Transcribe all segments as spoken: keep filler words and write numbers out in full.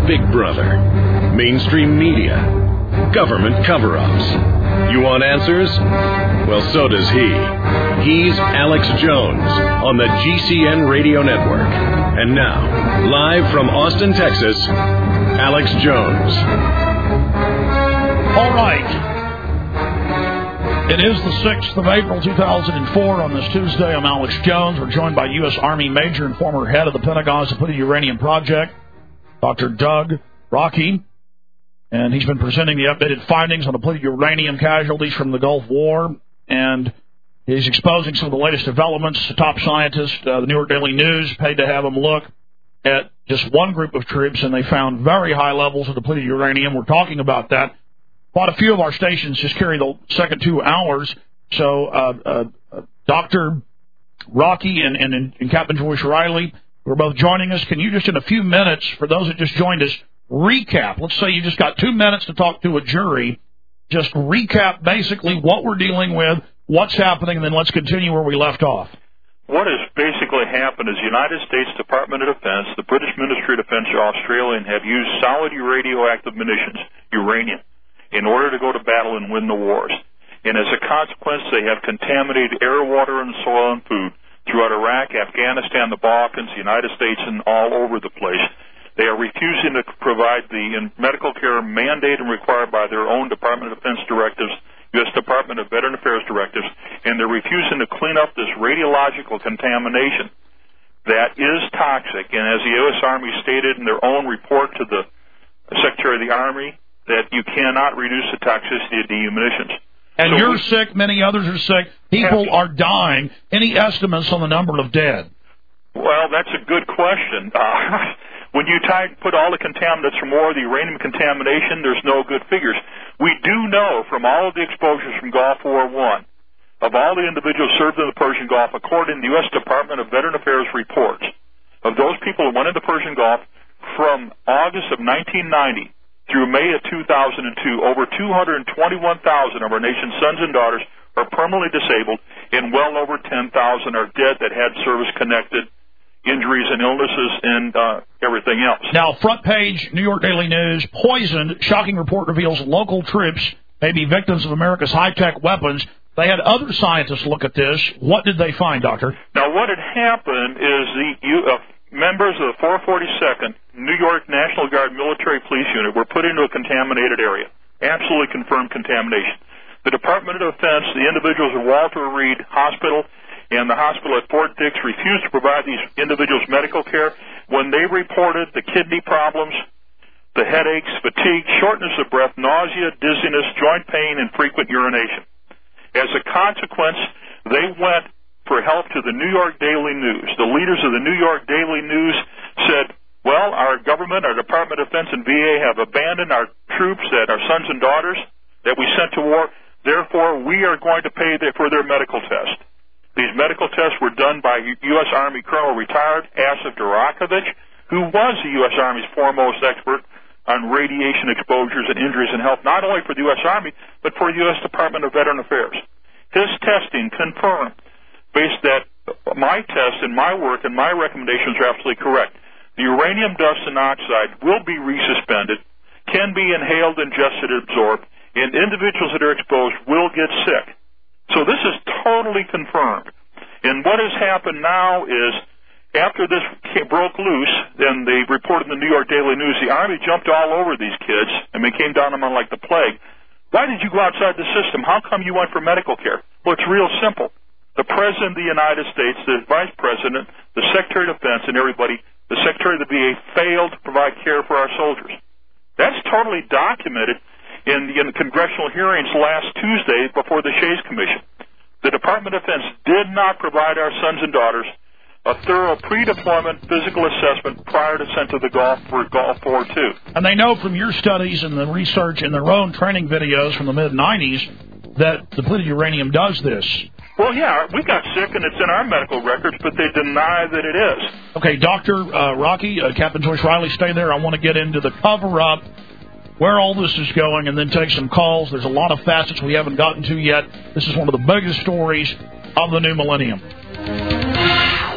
Big Brother, mainstream media, government cover-ups. You want answers? Well, so does he. He's Alex Jones on the G C N Radio Network. And now, live from Austin, Texas, Alex Jones. All right. It is the sixth of April, two thousand four. On this Tuesday, I'm Alex Jones. We're joined by U S. Army Major and former head of the Pentagon's Depleted Uranium Project, Doctor Doug Rockey. And he's been presenting the updated findings on depleted uranium casualties from the Gulf War. And he's exposing some of the latest developments. The top scientist, uh, the New York Daily News, paid to have him look at just one group of troops, and they found very high levels of depleted uranium. We're talking about that. Quite a few of our stations just carry the second two hours. So uh, uh, uh, Doctor Rockey and, and, and Captain Joyce Riley, who are both joining us, can you just in a few minutes, for those that just joined us, recap? Let's say you just got two minutes to talk to a jury. Just recap basically what we're dealing with, what's happening, and then let's continue where we left off. What has basically happened is the United States Department of Defense, the British Ministry of Defense, Australian, have used solid radioactive munitions, uranium, in order to go to battle and win the wars. And as a consequence, they have contaminated air, water, and soil and food throughout Iraq, Afghanistan, the Balkans, the United States, and all over the place. They are refusing to provide the medical care mandated and required by their own Department of Defense directives, U S. Department of Veteran Affairs directives, and they're refusing to clean up this radiological contamination that is toxic. And as the U S. Army stated in their own report to the Secretary of the Army, that you cannot reduce the toxicity of D U munitions. And so you're we, sick, many others are sick, people are dying. Any estimates on the number of dead? Well, that's a good question. Uh, when you tie, put all the contaminants from war, the uranium contamination, there's no good figures. We do know from all of the exposures from Gulf War One, of all the individuals served in the Persian Gulf, according to the U S. Department of Veteran Affairs reports, of those people who went into the Persian Gulf from August of nineteen ninety through May of two thousand two, over two hundred twenty-one thousand of our nation's sons and daughters are permanently disabled, and well over ten thousand are dead that had service-connected injuries and illnesses and uh, everything else. Now, front page, New York Daily News, poisoned. Shocking report reveals local troops may be victims of America's high-tech weapons. They had other scientists look at this. What did they find, Doctor? Now, what had happened is the uh, members of the four forty-second New York National Guard Military Police Unit were put into a contaminated area. Absolutely confirmed contamination. The Department of Defense, the individuals at Walter Reed Hospital and the hospital at Fort Dix refused to provide these individuals medical care when they reported the kidney problems, the headaches, fatigue, shortness of breath, nausea, dizziness, joint pain, and frequent urination. As a consequence, they went for help to the New York Daily News. The leaders of the New York Daily News said, well, our government, our Department of Defense and V A have abandoned our troops, that our sons and daughters that we sent to war. Therefore, we are going to pay for their medical test. These medical tests were done by U S. Army Colonel retired Asif Durakovich, who was the U S. Army's foremost expert on radiation exposures and injuries and health, not only for the U S. Army, but for the U S. Department of Veteran Affairs. His testing confirmed, based that my test and my work and my recommendations are absolutely correct. The uranium dust and oxide will be resuspended, can be inhaled, ingested, absorbed, and individuals that are exposed will get sick. So this is totally confirmed. And what has happened now is, after this broke loose, then they reported in the New York Daily News, the Army jumped all over these kids, and they came down on them like the plague. Why did you go outside the system? How come you went for medical care? Well, it's real simple. The President of the United States, the Vice President, the Secretary of Defense, and everybody, the Secretary of the V A, failed to provide care for our soldiers. That's totally documented in the, in the congressional hearings last Tuesday before the Shays Commission. The Department of Defense did not provide our sons and daughters a thorough pre-deployment physical assessment prior to sent to the Gulf for Gulf War Two. And they know from your studies and the research and their own training videos from the mid nineties that depleted uranium does this. Well, yeah, we got sick, and it's in our medical records, but they deny that it is. Okay, Doctor Uh, Rockey, uh, Captain Joyce Riley, stay there. I want to get into the cover-up, where all this is going, and then take some calls. There's a lot of facets we haven't gotten to yet. This is one of the biggest stories of the new millennium.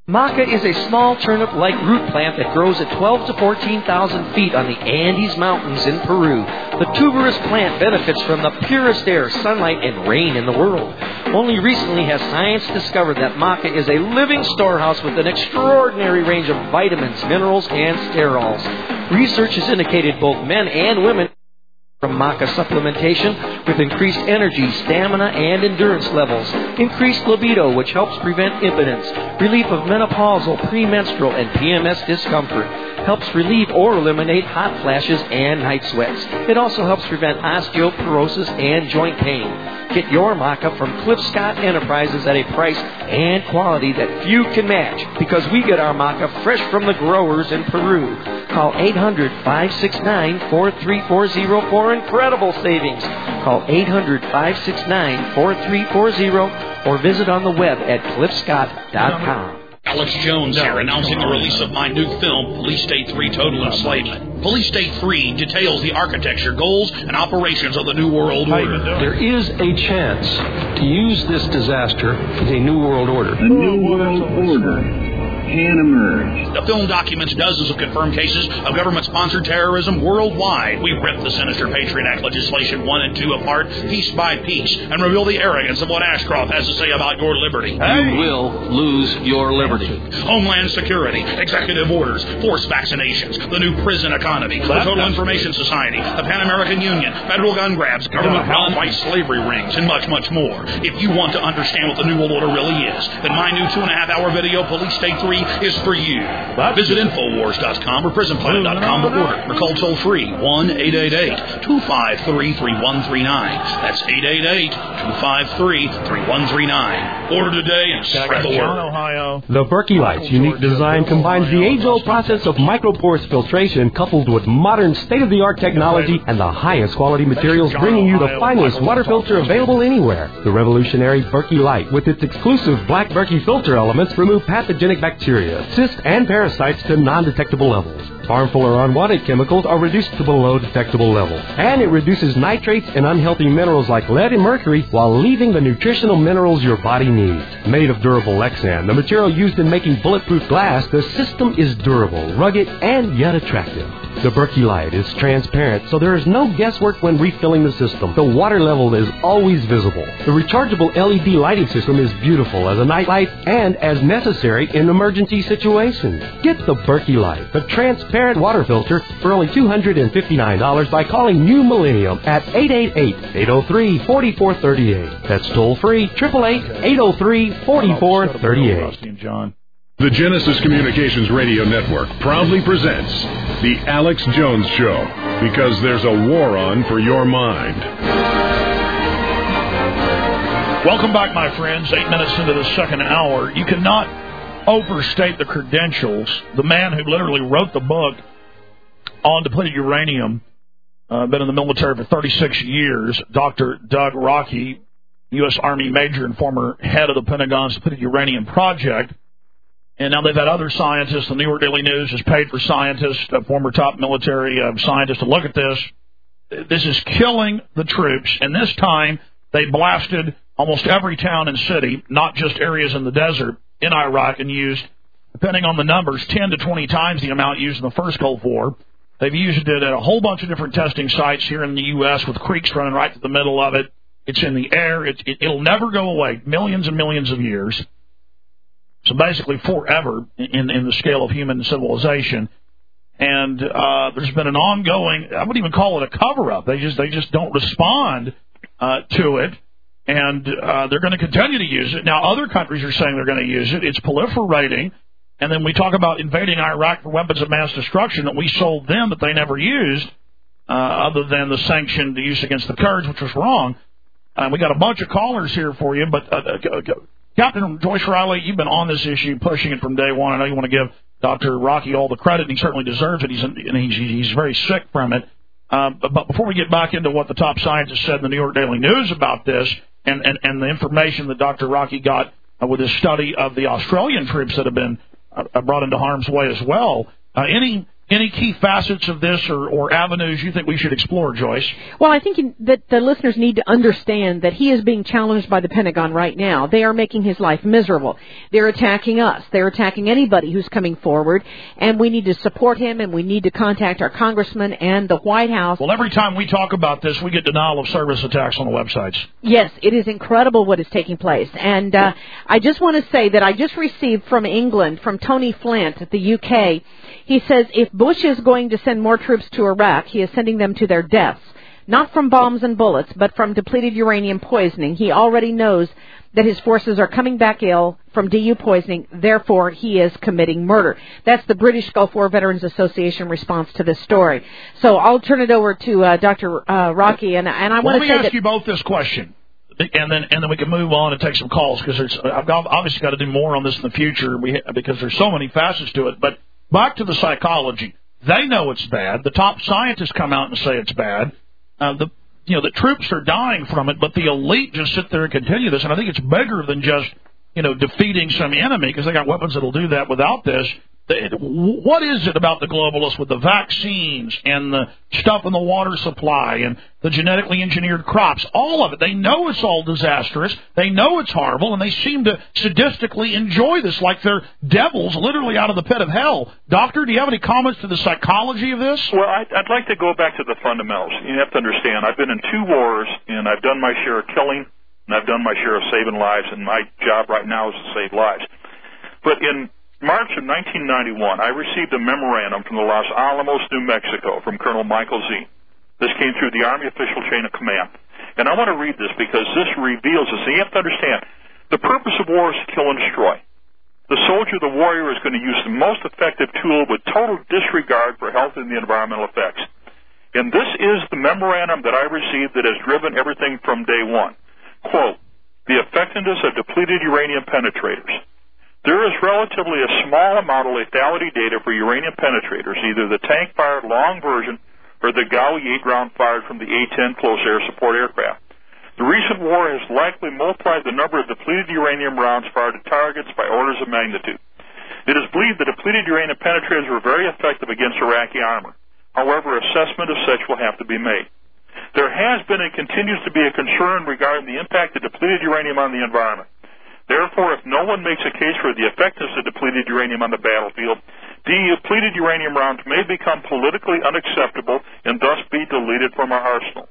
Maca is a small turnip-like root plant that grows at twelve to fourteen thousand feet on the Andes Mountains in Peru. The tuberous plant benefits from the purest air, sunlight, and rain in the world. Only recently has science discovered that maca is a living storehouse with an extraordinary range of vitamins, minerals, and sterols. Research has indicated both men and women from maca supplementation with increased energy, stamina, and endurance levels, increased libido, which helps prevent impotence, relief of menopausal, premenstrual, and P M S discomfort, helps relieve or eliminate hot flashes and night sweats. It also helps prevent osteoporosis and joint pain. Get your maca from Cliff Scott Enterprises at a price and quality that few can match, because we get our maca fresh from the growers in Peru. Call eight hundred, five six nine, four three four zero for incredible savings. Call eight hundred, five six nine, four three four zero or visit on the web at cliff scott dot com. Alex Jones here, announcing the release of my new film, Police State three Total Enslavement. Police State three details the architecture, goals, and operations of the New World Order. There is a chance to use this disaster as a New World Order. A New World Order can emerge. The film documents dozens of confirmed cases of government-sponsored terrorism worldwide. We rip the sinister Patriot Act legislation one and two apart, piece by piece, and reveal the arrogance of what Ashcroft has to say about your liberty. Hey. You will lose your liberty. Homeland Security, executive orders, forced vaccinations, the new prison economy, the Total Information Society, the Pan American Union, federal gun grabs, government run white slavery rings, and much, much more. If you want to understand what the New World Order really is, then my new two and a half hour video, Police State three, is for you. Visit Infowars dot com or Prison Planet dot com to order, or call toll free one eight eight eight, two five three, three one three nine. That's eight eight eight, two five three, three one three nine. Order today and spread the word. Ohio. The Berkey Light's unique design combines the age-old process of microporous filtration coupled with modern state-of-the-art technology and the highest quality materials, bringing you the finest water filter available anywhere. The revolutionary Berkey Light, with its exclusive black Berkey filter elements, remove pathogenic bacteria, cysts, and parasites to non-detectable levels. Harmful or unwanted chemicals are reduced to below detectable levels. And it reduces nitrates and unhealthy minerals like lead and mercury while leaving the nutritional minerals your body needs. Made of durable Lexan, the material used in making bulletproof glass, the system is durable, rugged, and yet attractive. The Berkey Light is transparent, so there is no guesswork when refilling the system. The water level is always visible. The rechargeable L E D lighting system is beautiful as a night light and as necessary in emergency situations. Get the Berkey Light, the transparent water filter, for only two hundred fifty-nine dollars by calling New Millennium at eight eight eight, eight oh three, four four three eight. That's toll free, eight eight eight, eight oh three, four four three eight. The Genesis Communications Radio Network proudly presents The Alex Jones Show, because there's a war on for your mind. Welcome back, my friends. Eight minutes into the second hour. You cannot overstate the credentials. The man who literally wrote the book on depleted uranium, uh, been in the military for thirty-six years, Doctor Doug Rockey, U S Army Major and former head of the Pentagon's depleted uranium project. And now they've had other scientists. The New York Daily News has paid for scientists, a former top military uh, scientist, to look at this. This is killing the troops. And this time they blasted almost every town and city, not just areas in the desert, in Iraq, and used, depending on the numbers, ten to twenty times the amount used in the first Gulf War. They've used it at a whole bunch of different testing sites here in the U S with creeks running right through the middle of it. It's in the air. It, it, it'll never go away. Millions and millions of years. So basically forever in, in the scale of human civilization. And uh, there's been an ongoing, I wouldn't even call it a cover-up. They just they just don't respond uh, to it. And uh, they're going to continue to use it. Now, other countries are saying they're going to use it. It's proliferating. And then we talk about invading Iraq for weapons of mass destruction that we sold them that they never used, uh, other than the sanctioned use against the Kurds, which was wrong. Uh, we got a bunch of callers here for you, but... Uh, uh, Captain Joyce Riley, you've been on this issue, pushing it from day one. I know you want to give Doctor Rockey all the credit, and he certainly deserves it. He's and he's, he's very sick from it. Uh, but, but before we get back into what the top scientists said in the New York Daily News about this, and, and, and the information that Doctor Rockey got uh, with his study of the Australian troops that have been uh, brought into harm's way as well, uh, any Any key facets of this or, or avenues you think we should explore, Joyce? Well, I think that the listeners need to understand that he is being challenged by the Pentagon right now. They are making his life miserable. They're attacking us. They're attacking anybody who's coming forward, and we need to support him, and we need to contact our congressman and the White House. Well, every time we talk about this, we get denial of service attacks on the websites. Yes, it is incredible what is taking place. And uh, I just want to say that I just received from England, from Tony Flint at the U K, he says if Bush is going to send more troops to Iraq, he is sending them to their deaths, not from bombs and bullets, but from depleted uranium poisoning. He already knows that his forces are coming back ill from D U poisoning, therefore he is committing murder. That's the British Gulf War Veterans Association response to this story. So I'll turn it over to uh, Doctor Uh, Rocky, and, and I well, want to say let me ask that you both this question, and then and then we can move on and take some calls, because I've obviously got to do more on this in the future we, because there's so many facets to it. But back to the psychology. They know it's bad. The top scientists come out and say it's bad. Uh, the you know the troops are dying from it, but the elite just sit there and continue this. And I think it's bigger than just you know defeating some enemy, because they got weapons that'll do that without this. What is it about the globalists with the vaccines and the stuff in the water supply and the genetically engineered crops? All of it. They know it's all disastrous. They know it's horrible, and they seem to sadistically enjoy this like they're devils literally out of the pit of hell. Doctor, do you have any comments to the psychology of this? Well, I'd, I'd like to go back to the fundamentals. You have to understand, I've been in two wars, and I've done my share of killing, and I've done my share of saving lives, and my job right now is to save lives. But in March of nineteen ninety-one, I received a memorandum from the Los Alamos, New Mexico, from Colonel Michael Ziem. This came through the Army official chain of command. And I want to read this because this reveals this. And you have to understand, the purpose of war is to kill and destroy. The soldier, the warrior, is going to use the most effective tool with total disregard for health and the environmental effects. And this is the memorandum that I received that has driven everything from day one. Quote, the effectiveness of depleted uranium penetrators. There is relatively a small amount of lethality data for uranium penetrators, either the tank-fired long version or the Gaui eight round fired from the A ten close air support aircraft. The recent war has likely multiplied the number of depleted uranium rounds fired at targets by orders of magnitude. It is believed that depleted uranium penetrators were very effective against Iraqi armor. However, assessment of such will have to be made. There has been and continues to be a concern regarding the impact of depleted uranium on the environment. Therefore, if no one makes a case for the effectiveness of depleted uranium on the battlefield, depleted uranium rounds may become politically unacceptable and thus be deleted from our arsenal.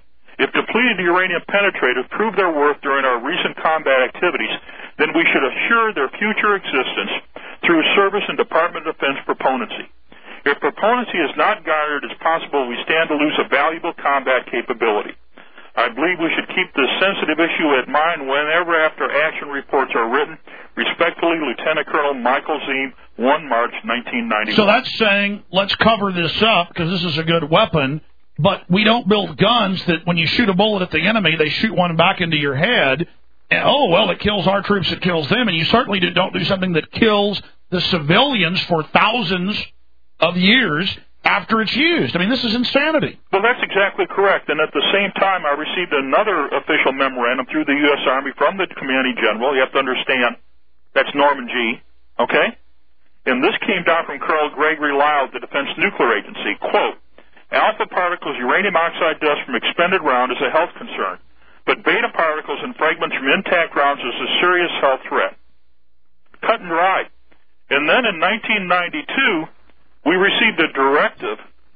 If depleted uranium penetrators prove their worth during our recent combat activities, then we should assure their future existence through service and Department of Defense proponency. If proponency is not garnered, it's possible we stand to lose a valuable combat capability. I believe we should keep this sensitive issue in mind whenever after action reports are written. Respectfully, Lieutenant Colonel Michael Ziem, the first of March, nineteen ninety-one. So that's saying, let's cover this up because this is a good weapon, but we don't build guns that when you shoot a bullet at the enemy, they shoot one back into your head. And, oh, well, it kills our troops, it kills them. And you certainly don't do something that kills the civilians for thousands of years after it's used. I mean, this is insanity. Well, that's exactly correct. And at the same time, I received another official memorandum through the U S Army from the Commanding General. You have to understand, that's Norman G., okay? And this came down from Colonel Gregory Lyle, the Defense Nuclear Agency. Quote, alpha particles, uranium oxide dust from expended round is a health concern, but beta particles and fragments from intact rounds is a serious health threat. Cut and dry. And then in nineteen ninety-two, we received a directive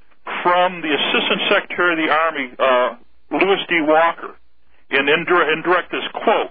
from the Assistant Secretary of the Army, uh, Louis D. Walker, and in, in direct this quote,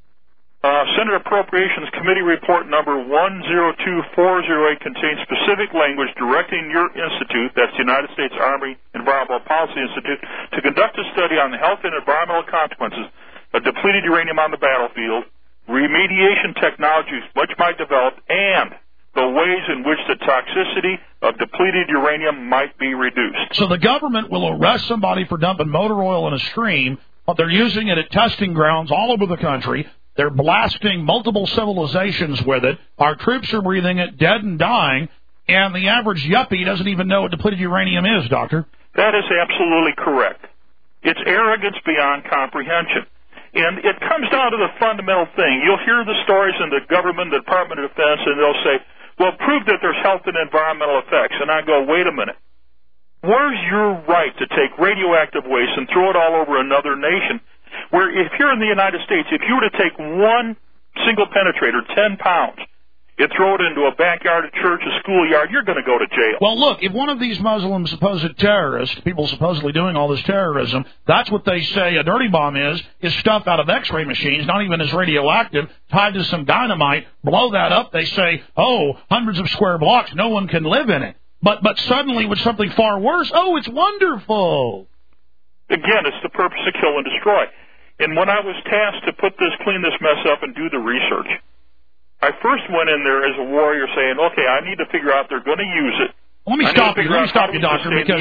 uh, Senate Appropriations Committee Report number one zero two four zero eight contains specific language directing your institute, that's the United States Army Environmental Policy Institute, to conduct a study on the health and environmental consequences of depleted uranium on the battlefield, remediation technologies which might develop, and the ways in which the toxicity of depleted uranium might be reduced. So the government will arrest somebody for dumping motor oil in a stream, but they're using it at testing grounds all over the country. They're blasting multiple civilizations with it. Our troops are breathing it, dead and dying, and the average yuppie doesn't even know what depleted uranium is, Doctor. That is absolutely correct. It's arrogance beyond comprehension. And it comes down to the fundamental thing. You'll hear the stories in the government, the Department of Defense, and they'll say, well, prove that there's health and environmental effects. And I go, wait a minute. Where's your right to take radioactive waste and throw it all over another nation? Where if you're in the United States, if you were to take one single penetrator, ten pounds, you throw it into a backyard, a church, a schoolyard, you're going to go to jail. Well, look, if one of these Muslim supposed terrorists, people supposedly doing all this terrorism, that's what they say a dirty bomb is, is stuff out of X-ray machines, not even as radioactive, tied to some dynamite, blow that up, they say, oh, hundreds of square blocks, no one can live in it. But but suddenly with something far worse, oh, it's wonderful. Again, it's the purpose to kill and destroy. And when I was tasked to put this, clean this mess up and do the research, I first went in there as a warrior saying, okay, I need to figure out they're going to use it. Let me I stop you. Let me stop you, how Doctor, to because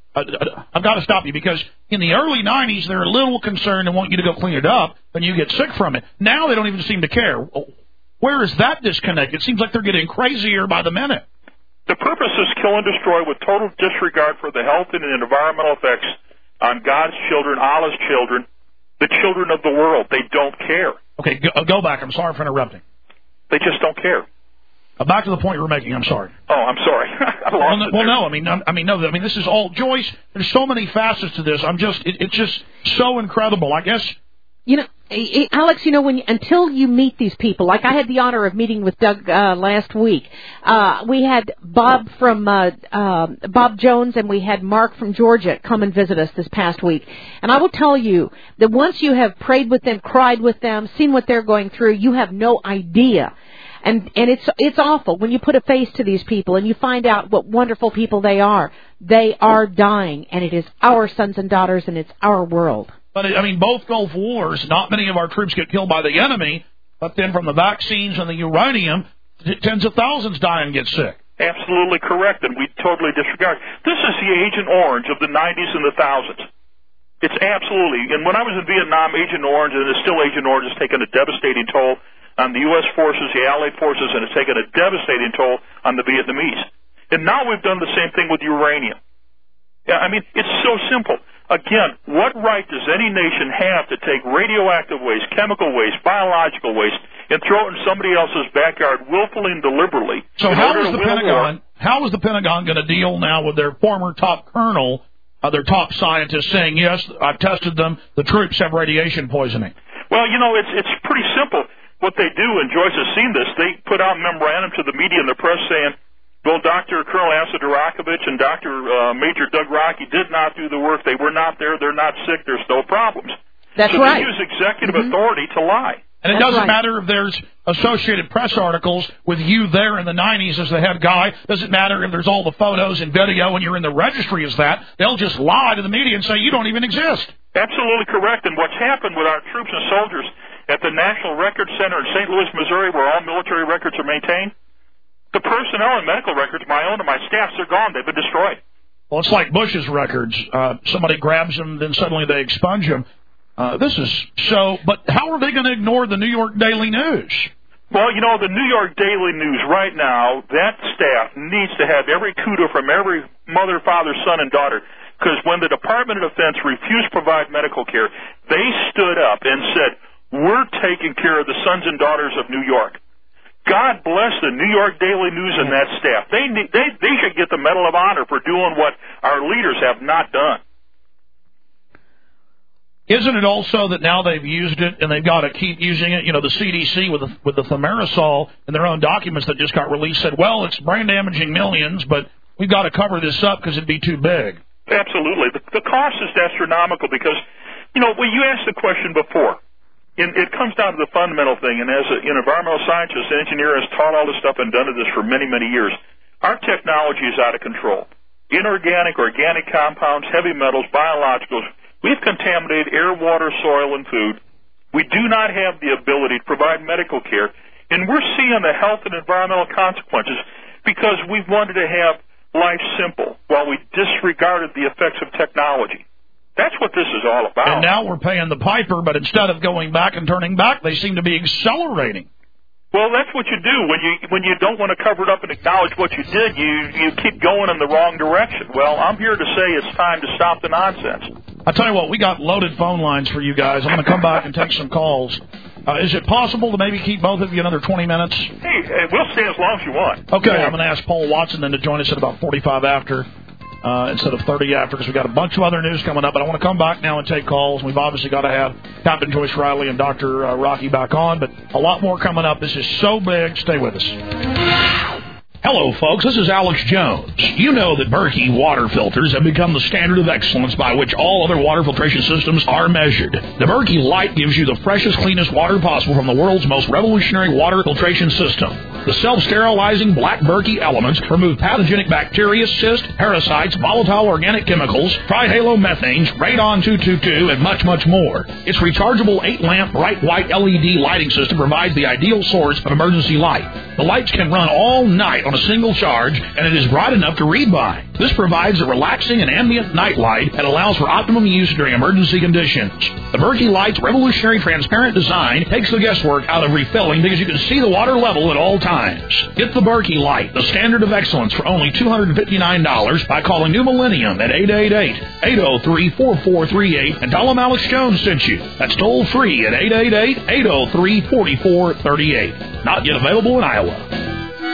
uh, I've got to stop you because in the early nineties, they're a little concerned and want you to go clean it up, and you get sick from it. Now they don't even seem to care. Where is that disconnect? It seems like they're getting crazier by the minute. The purpose is kill and destroy with total disregard for the health and environmental effects on God's children, Allah's children, the children of the world. They don't care. Okay, go, go back. I'm sorry for interrupting. They just don't care. Uh, back to the point you were making. I'm sorry. Oh, I'm sorry. I lost well, no, it well, there. no. I mean, no, I mean, no. I mean, this is all Joyce. There's so many facets to this. I'm just, it, it's just so incredible. I guess. You know, Alex, you know, when you, until you meet these people, like I had the honor of meeting with Doug uh, last week. Uh, we had Bob from uh, uh, Bob Jones and we had Mark from Georgia come and visit us this past week. And I will tell you that once you have prayed with them, cried with them, seen what they're going through, you have no idea. And and it's it's awful when you put a face to these people and you find out what wonderful people they are. They are dying, and it is our sons and daughters, and it's our world. But, I mean, both Gulf Wars, not many of our troops get killed by the enemy, but then from the vaccines and the uranium, tens of thousands die and get sick. Absolutely correct, and we totally disregard. This is the Agent Orange of the nineties and the thousands. It's absolutely, and when I was in Vietnam, Agent Orange, and it's still Agent Orange, has taken a devastating toll on the U S forces, the Allied forces, and it's taken a devastating toll on the Vietnamese. And now we've done the same thing with uranium. Yeah, I mean, it's so simple. Again, what right does any nation have to take radioactive waste, chemical waste, biological waste, and throw it in somebody else's backyard willfully and deliberately? So how is the Pentagon? How is the Pentagon going to deal now with their former top colonel, uh, their top scientist, saying yes, I've tested them, the troops have radiation poisoning? Well, you know, it's it's pretty simple. What they do, and Joyce has seen this, they put out a memorandum to the media and the press saying, well, Doctor Colonel Asa Durakovich and Doctor Uh, Major Doug Rockey did not do the work. They were not there. They're not sick. There's no problems. That's so right. they use executive mm-hmm. authority to lie. And it That's doesn't right. matter if there's Associated Press articles with you there in the nineties as the head guy. Doesn't matter if there's all the photos and video and you're in the registry as that. They'll just lie to the media and say you don't even exist. Absolutely correct. And what's happened with our troops and soldiers at the National Records Center in Saint Louis, Missouri, where all military records are maintained, the personnel and medical records, my own and my staff's, are gone. They've been destroyed. Well, it's like Bush's records. Uh, somebody grabs them, then suddenly they expunge them. Uh, this is so, but how are they going to ignore the New York Daily News? Well, you know, the New York Daily News right now, that staff needs to have every kudo from every mother, father, son, and daughter. Because when the Department of Defense refused to provide medical care, they stood up and said, we're taking care of the sons and daughters of New York. God bless the New York Daily News and that staff. They need, they they should get the Medal of Honor for doing what our leaders have not done. Isn't it also that now they've used it and they've got to keep using it? You know, the C D C with the, with the thimerosal in their own documents that just got released said, well, it's brain damaging millions, but we've got to cover this up because it'd be too big. Absolutely. The, the cost is astronomical because, you know, when you asked the question before, And it comes down to the fundamental thing, and as an environmental scientist, engineer, has taught all this stuff and done this for many, many years, our technology is out of control. Inorganic, organic compounds, heavy metals, biologicals, we've contaminated air, water, soil, and food. We do not have the ability to provide medical care, and we're seeing the health and environmental consequences because we wanted to have life simple while we disregarded the effects of technology. That's what this is all about. And now we're paying the piper, but instead of going back and turning back, they seem to be accelerating. Well, that's what you do when you when you don't want to cover it up and acknowledge what you did. You you keep going in the wrong direction. Well, I'm here to say it's time to stop the nonsense. I tell you what, we got loaded phone lines for you guys. I'm going to come back and take some calls. Uh, is it possible to maybe keep both of you another twenty minutes? Hey, uh, we'll stay as long as you want. Okay, I'm going to ask Paul Watson then to join us at about forty-five after uh, instead of thirty after, because we've got a bunch of other news coming up. But I want to come back now and take calls. We've obviously got to have Captain Joyce Riley and Doctor Uh, Rocky back on, but a lot more coming up. This is so big. Stay with us. Hello, folks. This is Alex Jones. You know that Berkey water filters have become the standard of excellence by which all other water filtration systems are measured. The Berkey Light gives you the freshest, cleanest water possible from the world's most revolutionary water filtration system. The self-sterilizing black Berkey elements remove pathogenic bacteria, cysts, parasites, volatile organic chemicals, trihalomethanes, radon two twenty-two, and much, much more. Its rechargeable eight-lamp bright white L E D lighting system provides the ideal source of emergency light. The lights can run all night on a single charge, and it is bright enough to read by. This provides a relaxing and ambient night light that allows for optimum use during emergency conditions. The Berkey Light's revolutionary transparent design takes the guesswork out of refilling because you can see the water level at all times. Get the Berkey Light, the standard of excellence, for only two hundred fifty-nine dollars by calling New Millennium at eight eight eight, eight oh three, four four three eight and tell them Alex Jones sent you. That's toll free at eight eight eight, eight oh three, four four three eight. Not yet available in Iowa.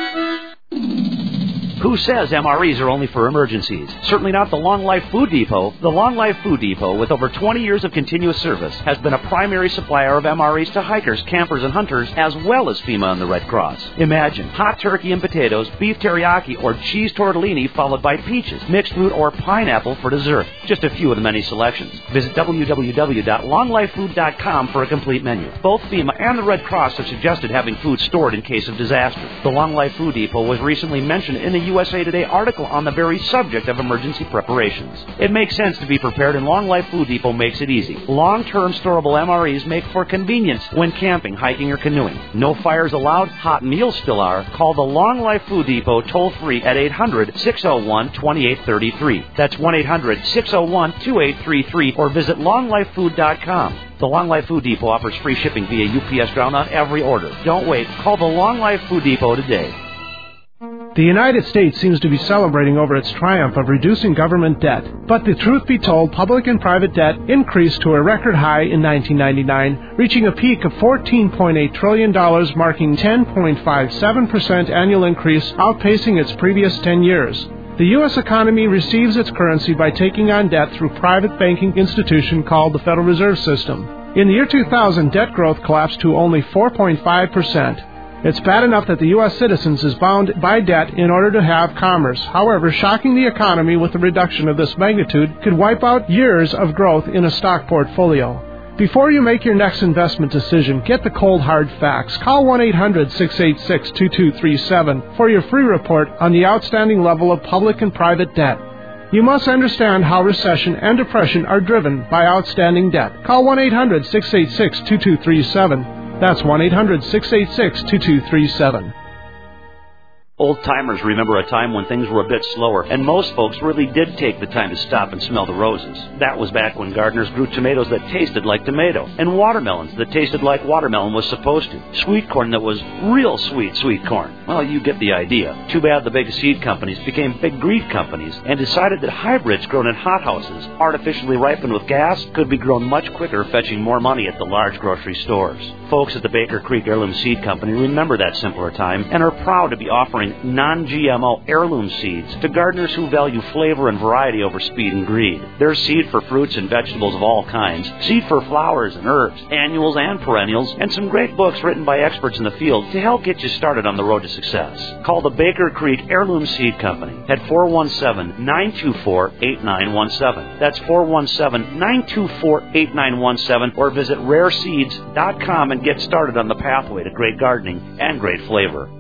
Who says M R Es are only for emergencies? Certainly not the Long Life Food Depot. The Long Life Food Depot, with over twenty years of continuous service, has been a primary supplier of M R Es to hikers, campers, and hunters, as well as FEMA and the Red Cross. Imagine hot turkey and potatoes, beef teriyaki, or cheese tortellini, followed by peaches, mixed fruit, or pineapple for dessert. Just a few of the many selections. Visit w w w dot long life food dot com for a complete menu. Both FEMA and the Red Cross have suggested having food stored in case of disaster. The Long Life Food Depot was recently mentioned in the U S A Today article on the very subject of emergency preparations. It makes sense to be prepared, and Long Life Food Depot makes it easy. Long-term storable M R Es make for convenience when camping, hiking, or canoeing. No fires allowed, hot meals still are. Call the Long Life Food Depot toll-free at eight hundred, six oh one, two eight three three. That's one eight hundred, six oh one, two eight three three, or visit long life food dot com. The Long Life Food Depot offers free shipping via U P S ground on every order. Don't wait. Call the Long Life Food Depot today. The United States seems to be celebrating over its triumph of reducing government debt. But the truth be told, public and private debt increased to a record high in nineteen ninety-nine, reaching a peak of fourteen point eight trillion dollars, marking ten point five seven percent annual increase, outpacing its previous ten years. The U S economy receives its currency by taking on debt through a private banking institution called the Federal Reserve System. In the year two thousand, debt growth collapsed to only four point five percent. It's bad enough that the U S citizens is bound by debt in order to have commerce. However, shocking the economy with a reduction of this magnitude could wipe out years of growth in a stock portfolio. Before you make your next investment decision, get the cold hard facts. Call one eight hundred, six eight six, two two three seven for your free report on the outstanding level of public and private debt. You must understand how recession and depression are driven by outstanding debt. Call one eight hundred, six eight six, two two three seven. That's one eight hundred, six eight six, two two three seven. Old-timers remember a time when things were a bit slower, and most folks really did take the time to stop and smell the roses. That was back when gardeners grew tomatoes that tasted like tomato, and watermelons that tasted like watermelon was supposed to. Sweet corn that was real sweet sweet corn. Well, you get the idea. Too bad the big seed companies became big greed companies and decided that hybrids grown in hothouses, artificially ripened with gas, could be grown much quicker, fetching more money at the large grocery stores. Folks at the Baker Creek Heirloom Seed Company remember that simpler time and are proud to be offering non-G M O heirloom seeds to gardeners who value flavor and variety over speed and greed. There's seed for fruits and vegetables of all kinds, seed for flowers and herbs, annuals and perennials, and some great books written by experts in the field to help get you started on the road to success. Call the Baker Creek Heirloom Seed Company at four one seven, nine two four, eight nine one seven. That's four one seven, nine two four, eight nine one seven, or visit rare seeds dot com and get started on the pathway to great gardening and great flavor.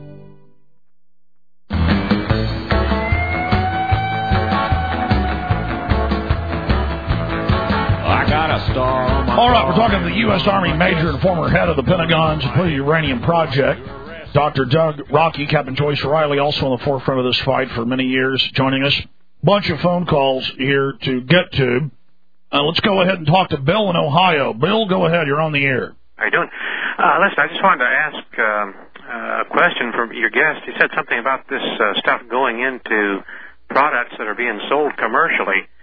All right, we're talking to the U S Army Major and former head of the Pentagon's Depleted Uranium Project, Doctor Doug Rocky. Captain Joyce Riley, also on the forefront of this fight for many years, joining us. Bunch of phone calls here to get to. Uh, let's go ahead and talk to Bill in Ohio. Bill, go ahead. You're on the air. How you doing? Uh, listen, I just wanted to ask um, uh, a question from your guest. He said something about this uh, stuff going into products that are being sold commercially. Uh,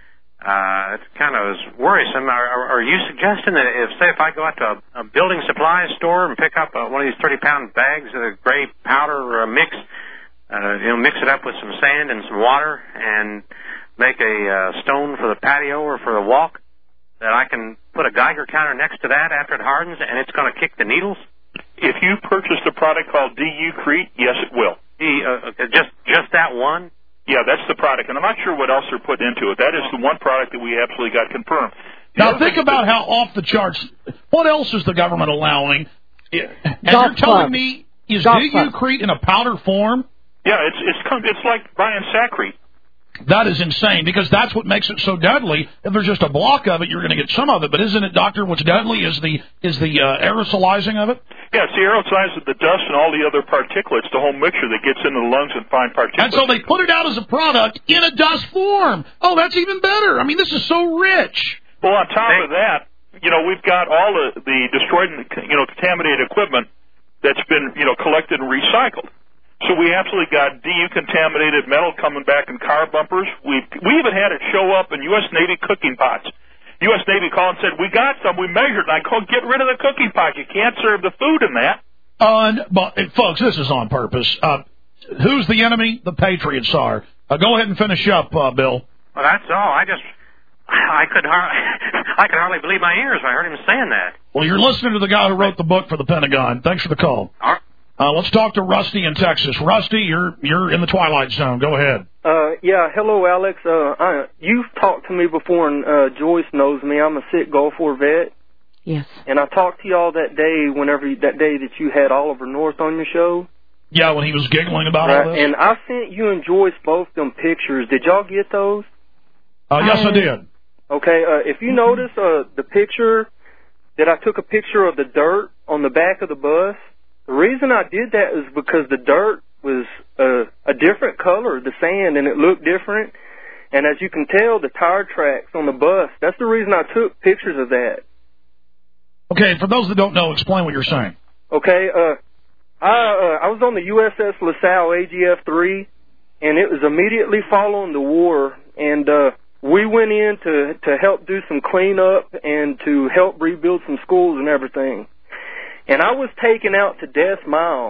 Uh, it kind of is worrisome. Are, are, are you suggesting that if, say, if I go out to a, a building supplies store and pick up a, one of these thirty-pound bags of the gray powder uh, mix, uh, you know, mix it up with some sand and some water and make a uh, stone for the patio or for the walk, that I can put a Geiger counter next to that after it hardens and it's going to kick the needles? If you purchased a product called D U Crete, yes, it will. The, uh, just just that one? Yeah, that's the product, and I'm not sure what else they're putting into it. That is the one product that we absolutely got confirmed. The now think about how off the charts. What else is the government allowing? And Golf you're telling club. me is Golf D U club. Crete in a powder form? Yeah, it's it's it's like buying Sacrete. That is insane, because that's what makes it so deadly. If there's just a block of it, you're going to get some of it. But isn't it, Doctor, what's deadly is the is the uh, aerosolizing of it? Yeah, it's the aerosolizing of the dust and all the other particulates, the whole mixture that gets into the lungs and fine particulates. And so they put it out as a product in a dust form. Oh, that's even better. I mean, this is so rich. Well, on top of that, you know, we've got all the, the destroyed and, you know, contaminated equipment that's been, you know, collected and recycled. So we absolutely got D U-contaminated metal coming back in car bumpers. We we even had it show up in U S Navy cooking pots. U S Navy called and said, we got some, we measured, and I called, get rid of the cooking pot. You can't serve the food in that. Uh, but, folks, this is on purpose. Uh, who's the enemy? The Patriots are. Uh, go ahead and finish up, uh, Bill. Well, that's all. I just, I could hardly, I could hardly believe my ears when I heard him saying that. Well, you're listening to the guy who wrote the book for the Pentagon. Thanks for the call. All right. Uh, let's talk to Rusty in Texas. Rusty, you're you're in the twilight zone. Go ahead. Uh, yeah, hello, Alex. Uh, I, you've talked to me before, and uh, Joyce knows me. I'm a sick Gulf War vet. Yes. And I talked to y'all that day, whenever you, that day that you had Oliver North on your show. Yeah, when he was giggling about right. all this. And I sent you and Joyce both them pictures. Did y'all get those? Uh, yes, I did. Okay. Uh, if you notice uh, the picture that I took a picture of the dirt on the back of the bus. The reason I did that is because the dirt was uh, a different color, the sand, and it looked different. And as you can tell, the tire tracks on the bus, that's the reason I took pictures of that. Okay, for those that don't know, explain what you're saying. Okay, uh, I, uh, I was on the U S S LaSalle A G F three, and it was immediately following the war, and uh, we went in to, to help do some cleanup and to help rebuild some schools and everything. And I was taken out to Death Mile,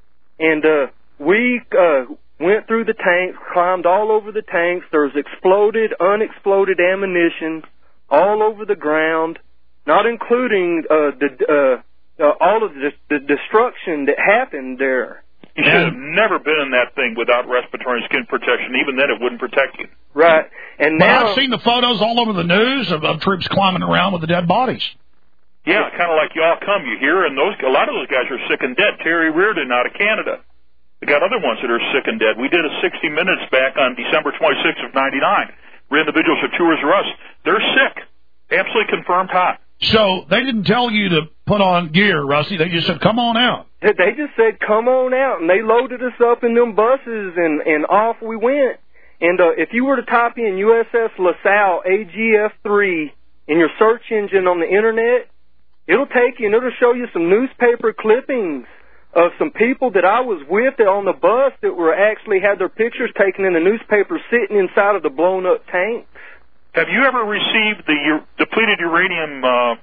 and uh, we uh, went through the tanks, climbed all over the tanks. There was exploded, unexploded ammunition all over the ground, not including uh, the uh, uh, all of the, the destruction that happened there. You should have never been in that thing without respiratory and skin protection. Even then, it wouldn't protect you. Right. And but now I've seen the photos all over the news of, of troops climbing around with the dead bodies. Yeah, kind of like y'all come, you hear, and those a lot of those guys are sick and dead. Terry Reardon out of Canada. We got other ones that are sick and dead. We did a sixty minutes back on December twenty-sixth of ninety-nine. Where individuals are tours of us. They're sick. Absolutely confirmed hot. So they didn't tell you to put on gear, Rusty. They just said, come on out. They just said, come on out, and they loaded us up in them buses, and, and off we went. And uh, if you were to type in U S S LaSalle A G F three in your search engine on the Internet, it'll take you and it'll show you some newspaper clippings of some people that I was with on the bus that were actually had their pictures taken in the newspaper sitting inside of the blown up tanks. Have you ever received the u- depleted uranium uh,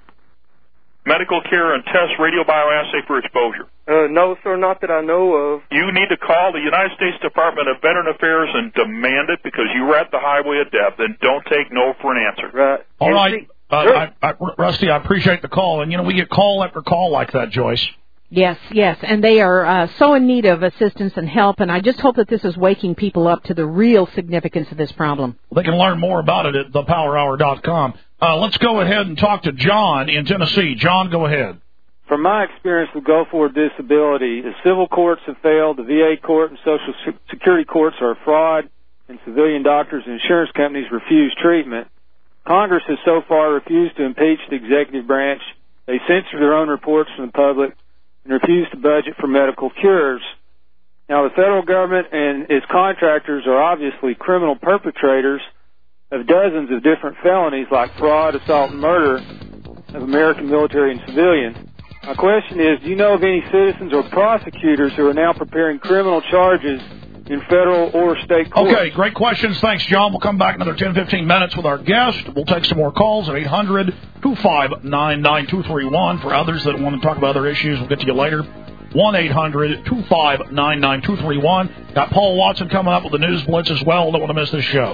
medical care and test radio bioassay for exposure? Uh, no, sir, not that I know of. You need to call the United States Department of Veteran Affairs and demand it because you were at the highway of death, and don't take no for an answer. Right. All and right. See, Uh, sure. I, I, Rusty, I appreciate the call. And, you know, we get call after call like that, Joyce. Yes, yes, and they are uh, so in need of assistance and help, and I just hope that this is waking people up to the real significance of this problem. They can learn more about it at the power hour dot com. Uh, let's go ahead and talk to John in Tennessee. John, go ahead. From my experience with Gulf War disability, the civil courts have failed, the V A court and Social Security courts are a fraud, and civilian doctors and insurance companies refuse treatment. Congress has so far refused to impeach the executive branch. They censor their own reports from the public and refuse to budget for medical cures. Now, the federal government and its contractors are obviously criminal perpetrators of dozens of different felonies like fraud, assault, and murder of American military and civilians. My question is, do you know of any citizens or prosecutors who are now preparing criminal charges in federal or state courts. Okay, great questions. Thanks, John. We'll come back another ten, fifteen minutes with our guest. We'll take some more calls at eight hundred, two five nine, nine two three one. For others that want to talk about other issues, we'll get to you later. one eight hundred, two five nine, nine two three one. Got Paul Watson coming up with the News Blitz as well. Don't want to miss this show.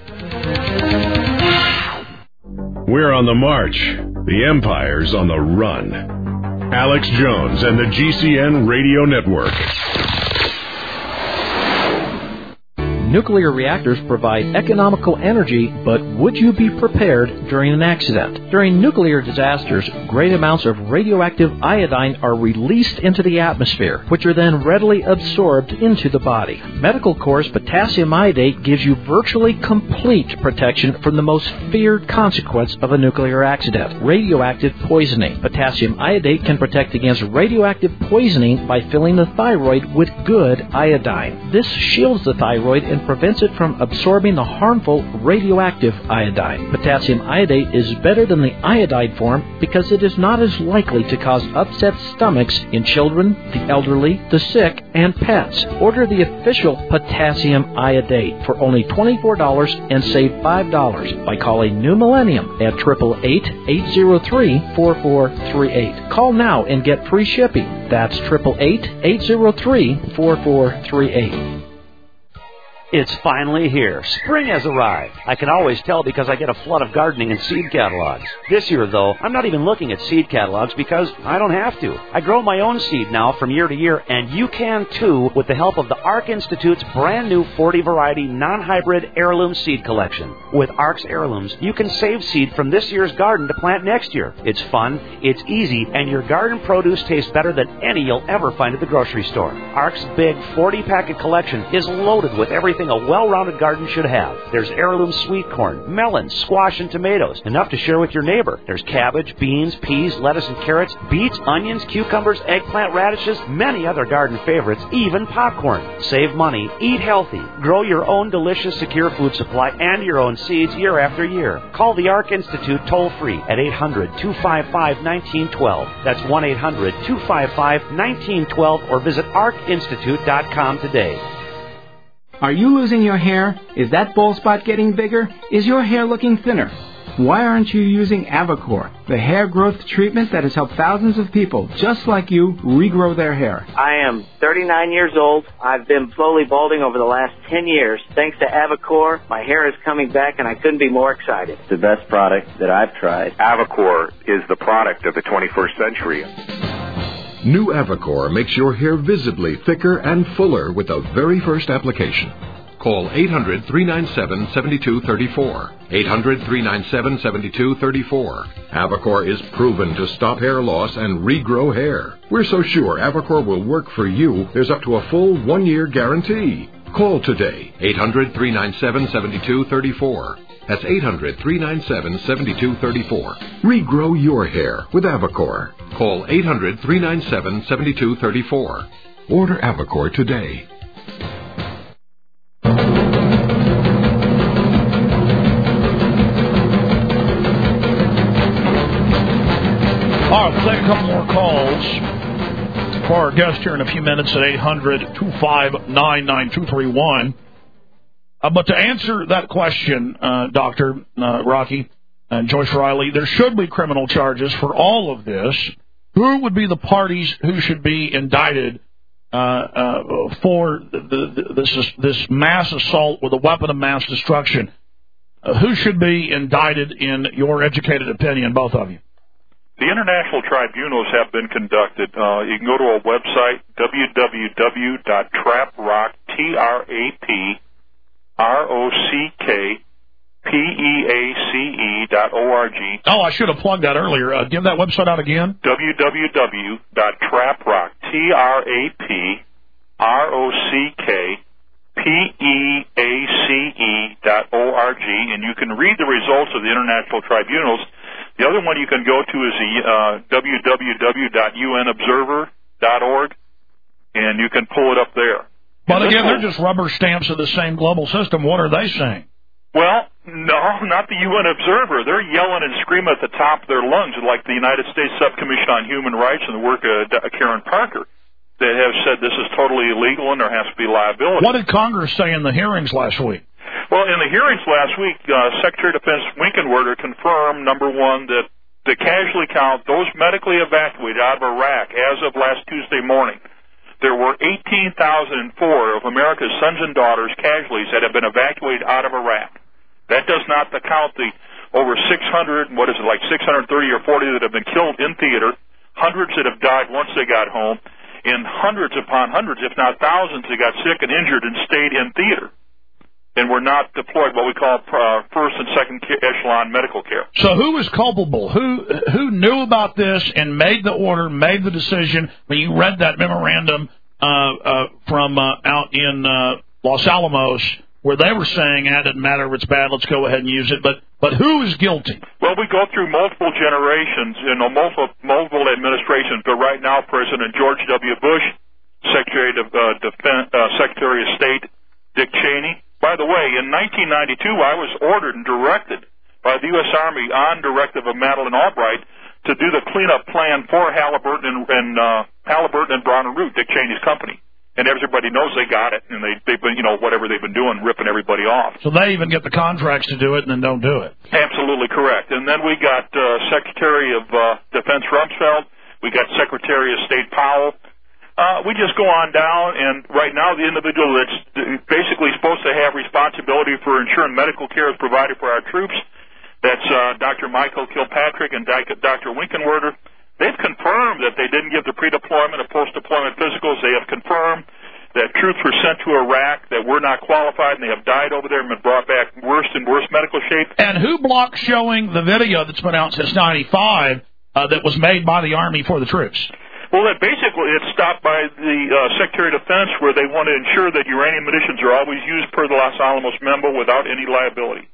We're on the march. The Empire's on the run. Alex Jones and the G C N Radio Network. Nuclear reactors provide economical energy, but would you be prepared during an accident? During nuclear disasters, great amounts of radioactive iodine are released into the atmosphere, which are then readily absorbed into the body. Medical Corps' potassium iodate gives you virtually complete protection from the most feared consequence of a nuclear accident, radioactive poisoning. Potassium iodate can protect against radioactive poisoning by filling the thyroid with good iodine. This shields the thyroid and prevents it from absorbing the harmful radioactive iodine. Potassium iodate is better than the iodide form because it is not as likely to cause upset stomachs in children, the elderly, the sick, and pets. Order the official potassium iodate for only twenty-four dollars and save five dollars by calling New Millennium at eight eight eight, eight zero three, four four three eight. Call now and get free shipping. That's eight eight eight, eight zero three, four four three eight. It's finally here. Spring has arrived. I can always tell because I get a flood of gardening and seed catalogs. This year, though, I'm not even looking at seed catalogs because I don't have to. I grow my own seed now from year to year, and you can too with the help of the ARC Institute's brand new forty variety non-hybrid heirloom seed collection. With ARC's heirlooms, you can save seed from this year's garden to plant next year. It's fun, it's easy, and your garden produce tastes better than any you'll ever find at the grocery store. ARC's big forty packet collection is loaded with everything a well-rounded garden should have. There's heirloom sweet corn, melons, squash, and tomatoes, enough to share with your neighbor. There's cabbage, beans, peas, lettuce, and carrots, beets, onions, cucumbers, eggplant, radishes, many other garden favorites, even popcorn. Save money, eat healthy, grow your own delicious, secure food supply and your own seeds year after year. Call the ARC Institute toll-free at eight hundred, two five five, one nine one two. That's one eight hundred, two five five, one nine one two or visit arc institute dot com today. Are you losing your hair? Is that bald spot getting bigger? Is your hair looking thinner? Why aren't you using Avacor, the hair growth treatment that has helped thousands of people just like you regrow their hair? I am thirty-nine years old. I've been slowly balding over the last ten years. Thanks to Avacor, my hair is coming back and I couldn't be more excited. The best product that I've tried. Avacor is the product of the twenty-first century. New Avacor makes your hair visibly thicker and fuller with the very first application. Call eight hundred, three nine seven, seven two three four. eight hundred, three nine seven, seven two three four. Avacor is proven to stop hair loss and regrow hair. We're so sure Avacor will work for you, there's up to a full one-year guarantee. Call today, eight hundred, three nine seven, seven two three four. That's eight hundred, three nine seven, seven two three four. Regrow your hair with Avacor. Call eight hundred, three nine seven, seven two three four. Order Avacor today. All right, we'll take a couple more calls for our guest here in a few minutes at eight hundred, two five nine, nine two three one. Uh, but to answer that question, uh, Doctor Uh, Rocky and Joyce Riley, there should be criminal charges for all of this. Who would be the parties who should be indicted uh, uh, for the, the, this this mass assault with a weapon of mass destruction? Uh, who should be indicted in your educated opinion, both of you? The international tribunals have been conducted. Uh, you can go to our website, w w w dot traprock, T R A P R O C K P E A C E dot O R G. Oh, I should have plugged that earlier. Uh, give that website out again. w w w dot traprock, T R A P R O C K P E A C E dot O R G, and you can read the results of the international tribunals. The other one you can go to is the uh, w w w dot u n observer dot org, and you can pull it up there. But again, they're just rubber stamps of the same global system. What are they saying? Well, no, not the U N Observer. They're yelling and screaming at the top of their lungs, like the United States Subcommission on Human Rights and the work of Karen Parker. that have said this is totally illegal and there has to be liability. What did Congress say in the hearings last week? Well, in the hearings last week, uh, Secretary of Defense Winkenwerder confirmed, number one, that the casualty count, those medically evacuated out of Iraq as of last Tuesday morning, there were eighteen thousand four of America's sons and daughters casualties that have been evacuated out of Iraq. That does not account the over six hundred, what is it, like six hundred thirty or forty that have been killed in theater, hundreds that have died once they got home, and hundreds upon hundreds, if not thousands, that got sick and injured and stayed in theater and were not deployed, what we call uh, first and second echelon medical care. So who is culpable? Who who knew about this and made the order, made the decision? When you read that memorandum uh, uh, from uh, out in uh, Los Alamos, where they were saying, ah, it doesn't matter if it's bad, let's go ahead and use it. But but who is guilty? Well, we go through multiple generations, you know, multiple, multiple administrations, but right now President George W. Bush, Secretary of, uh, Defense, uh, Secretary of State Dick Cheney. By the way, in nineteen ninety-two, I was ordered and directed by the U S Army on directive of Madeleine Albright to do the cleanup plan for Halliburton and, and uh, Halliburton and Brown and Root, Dick Cheney's company. And everybody knows they got it, and they, they've been, you know, whatever they've been doing, ripping everybody off. So they even get the contracts to do it and then don't do it. Absolutely correct. And then we got uh, Secretary of uh, Defense Rumsfeld. We got Secretary of State Powell. Uh, we just go on down, and right now the individual that's basically supposed to have responsibility for ensuring medical care is provided for our troops, that's uh, Doctor Michael Kilpatrick and Doctor Winkenwerder. They've confirmed that they didn't give the pre-deployment and post-deployment physicals. They have confirmed that troops were sent to Iraq that were not qualified, and they have died over there and been brought back worse and worse medical shape. And who blocked showing the video that's been out since ninety-five uh, that was made by the Army for the troops? Well, that basically it's stopped by the uh, Secretary of Defense, where they want to ensure that uranium munitions are always used per the Los Alamos memo without any liability.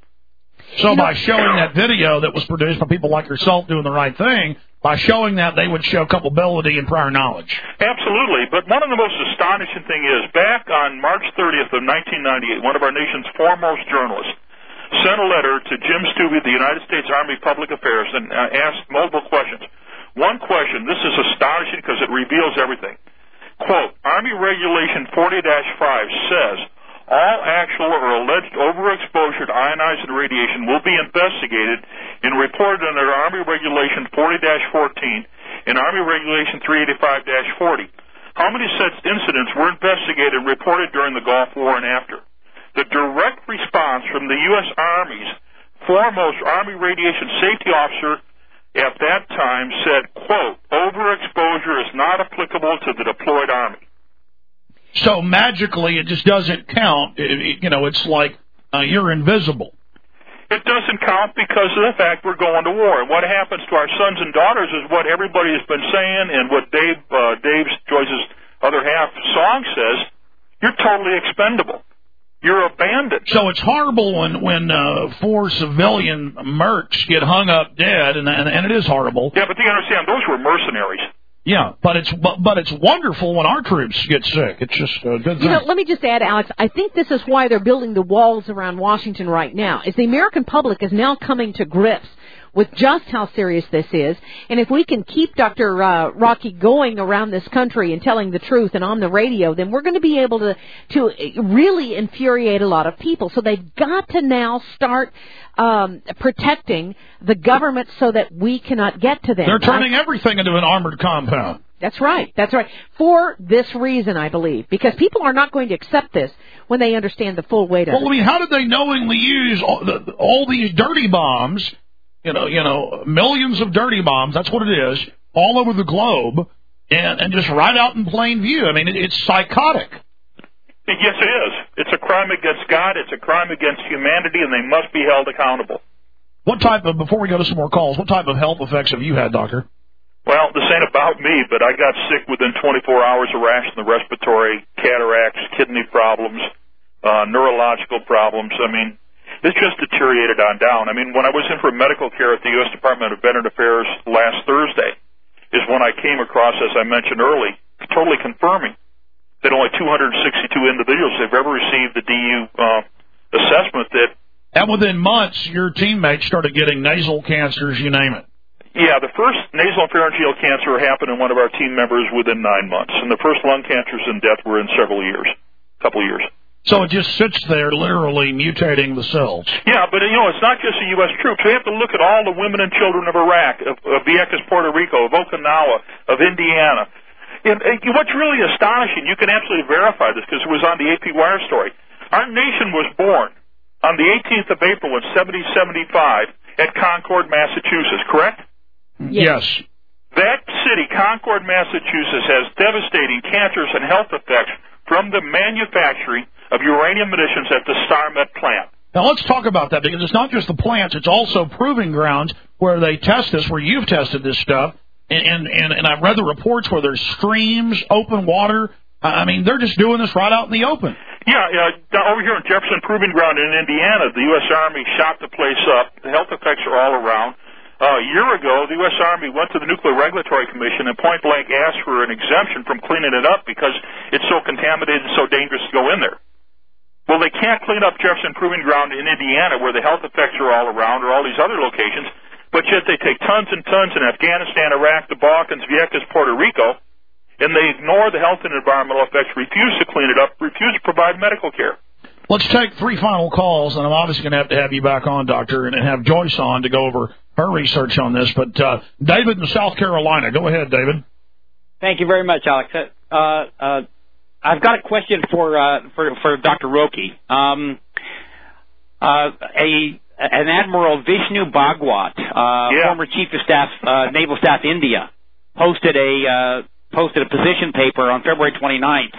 So by showing that video that was produced by people like yourself doing the right thing, by showing that, they would show culpability and prior knowledge. Absolutely. But one of the most astonishing thing is, back on March thirtieth of nineteen ninety-eight, one of our nation's foremost journalists sent a letter to Jim Stubbe, the United States Army Public Affairs, and uh, asked multiple questions. One question, this is astonishing because it reveals everything. Quote, Army Regulation forty dash five says, all actual or alleged overexposure to ionizing radiation will be investigated and reported under Army Regulation forty dash fourteen and Army Regulation three eighty-five dash forty. How many such incidents were investigated and reported during the Gulf War and after? The direct response from the U S Army's foremost Army Radiation Safety Officer at that time said, quote, overexposure is not applicable to the deployed Army. So magically it just doesn't count. It, it, you know, it's like uh, you're invisible. It doesn't count because of the fact we're going to war. And what happens to our sons and daughters is what everybody has been saying, and what Dave, uh, Dave Joyce's other half song says, you're totally expendable. You're abandoned. So it's horrible when when uh, four civilian mercs get hung up dead, and, and and it is horrible. Yeah, but you understand, those were mercenaries. Yeah, but it's but, but it's wonderful when our troops get sick. It's just a good thing. You know, let me just add, Alex, I think this is why they're building the walls around Washington right now, is the American public is now coming to grips with just how serious this is. And if we can keep Doctor Uh, Rocky going around this country and telling the truth and on the radio, then we're going to be able to, to really infuriate a lot of people. So they've got to now start um, protecting the government so that we cannot get to them. They're turning I, everything into an armored compound. That's right. That's right. For this reason, I believe. Because people are not going to accept this when they understand the full weight of well, it. Well, I mean, how did they knowingly use all, the, all these dirty bombs? You know, you know, millions of dirty bombs, that's what it is, all over the globe, and, and just right out in plain view. I mean, it, it's psychotic. Yes, it is. It's a crime against God, it's a crime against humanity, and they must be held accountable. What type of, before we go to some more calls, what type of health effects have you had, Doctor? Well, this ain't about me, but I got sick within twenty-four hours of rash in the respiratory, cataracts, kidney problems, uh, neurological problems. I mean, it's just deteriorated on down. I mean, when I was in for medical care at the U S Department of Veteran Affairs last Thursday is when I came across, as I mentioned early, totally confirming that only two hundred sixty-two individuals have ever received the D U uh, assessment that... And within months, your teammates started getting nasal cancers, you name it. Yeah, the first nasopharyngeal cancer happened in one of our team members within nine months, and the first lung cancers and death were in several years, a couple of years. So it just sits there, literally mutating the cells. Yeah, but, you know, it's not just the U S troops. We have to look at all the women and children of Iraq, of, of Vieques, Puerto Rico, of Okinawa, of Indiana. And, and what's really astonishing, you can absolutely verify this because it was on the A P Wire story. Our nation was born on the eighteenth of April in seventeen seventy-five at Concord, Massachusetts, correct? Yes. That city, Concord, Massachusetts, has devastating cancers and health effects from the manufacturing of uranium emissions at the StarMet plant. Now let's talk about that, because it's not just the plants, it's also proving grounds where they test this, where you've tested this stuff, and and, and I've read the reports where there's streams, open water. I mean, they're just doing this right out in the open. Yeah, uh, over here in Jefferson Proving Ground in Indiana, the U S Army shot the place up. The health effects are all around. Uh, a year ago, the U S Army went to the Nuclear Regulatory Commission and point-blank asked for an exemption from cleaning it up because it's so contaminated and so dangerous to go in there. Well, they can't clean up Jefferson Proving Ground in Indiana where the health effects are all around, or all these other locations, but yet they take tons and tons in Afghanistan, Iraq, the Balkans, Vieques, Puerto Rico, and they ignore the health and environmental effects, refuse to clean it up, refuse to provide medical care. Let's take three final calls, and I'm obviously going to have to have you back on, Doctor, and have Joyce on to go over her research on this. But uh, David in South Carolina. Go ahead, David. Thank you very much, Alex. Uh, uh, I've got a question for uh, for, for Doctor Roque. Um, uh, a an Admiral Vishnu Bhagwat, uh, yeah. former Chief of Staff, uh, Naval Staff India, posted a uh, posted a position paper on February twenty-ninth.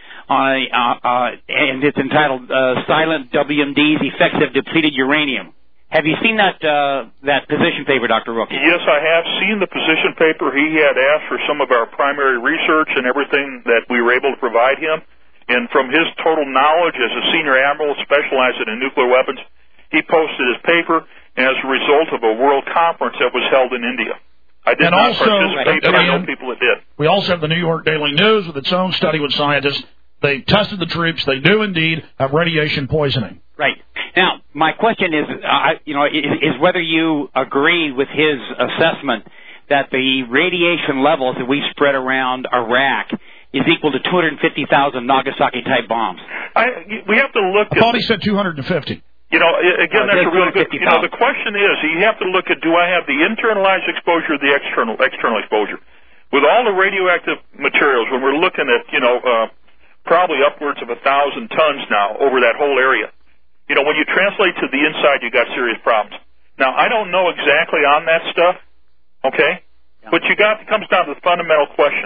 On a, uh, uh, and it's entitled uh, "Silent W M Ds: Effects of Depleted Uranium." Have you seen that uh, that position paper, Doctor Roque? Yes, I have seen the position paper. He had asked for some of our primary research and everything that we were able to provide him. And from his total knowledge as a senior admiral specializing in nuclear weapons, he posted his paper as a result of a world conference that was held in India. I did and not also, participate, but I know people that did. We also have the New York Daily News with its own study with scientists. They tested the troops. They do indeed have radiation poisoning. Right. Now, my question is, uh, you know, is, is whether you agree with his assessment that the radiation levels that we spread around Iraq is equal to two hundred fifty thousand Nagasaki-type bombs. I, we have to look I at... thought he said two hundred fifty. You know, again, uh, that's a really good... You know, the question is, you have to look at, do I have the internalized exposure or the external external exposure? With all the radioactive materials, when we're looking at, you know, uh, probably upwards of a thousand tons now over that whole area. You know, when you translate to the inside, you got serious problems. Now, I don't know exactly on that stuff, okay? Yeah. But you got, it comes down to the fundamental question.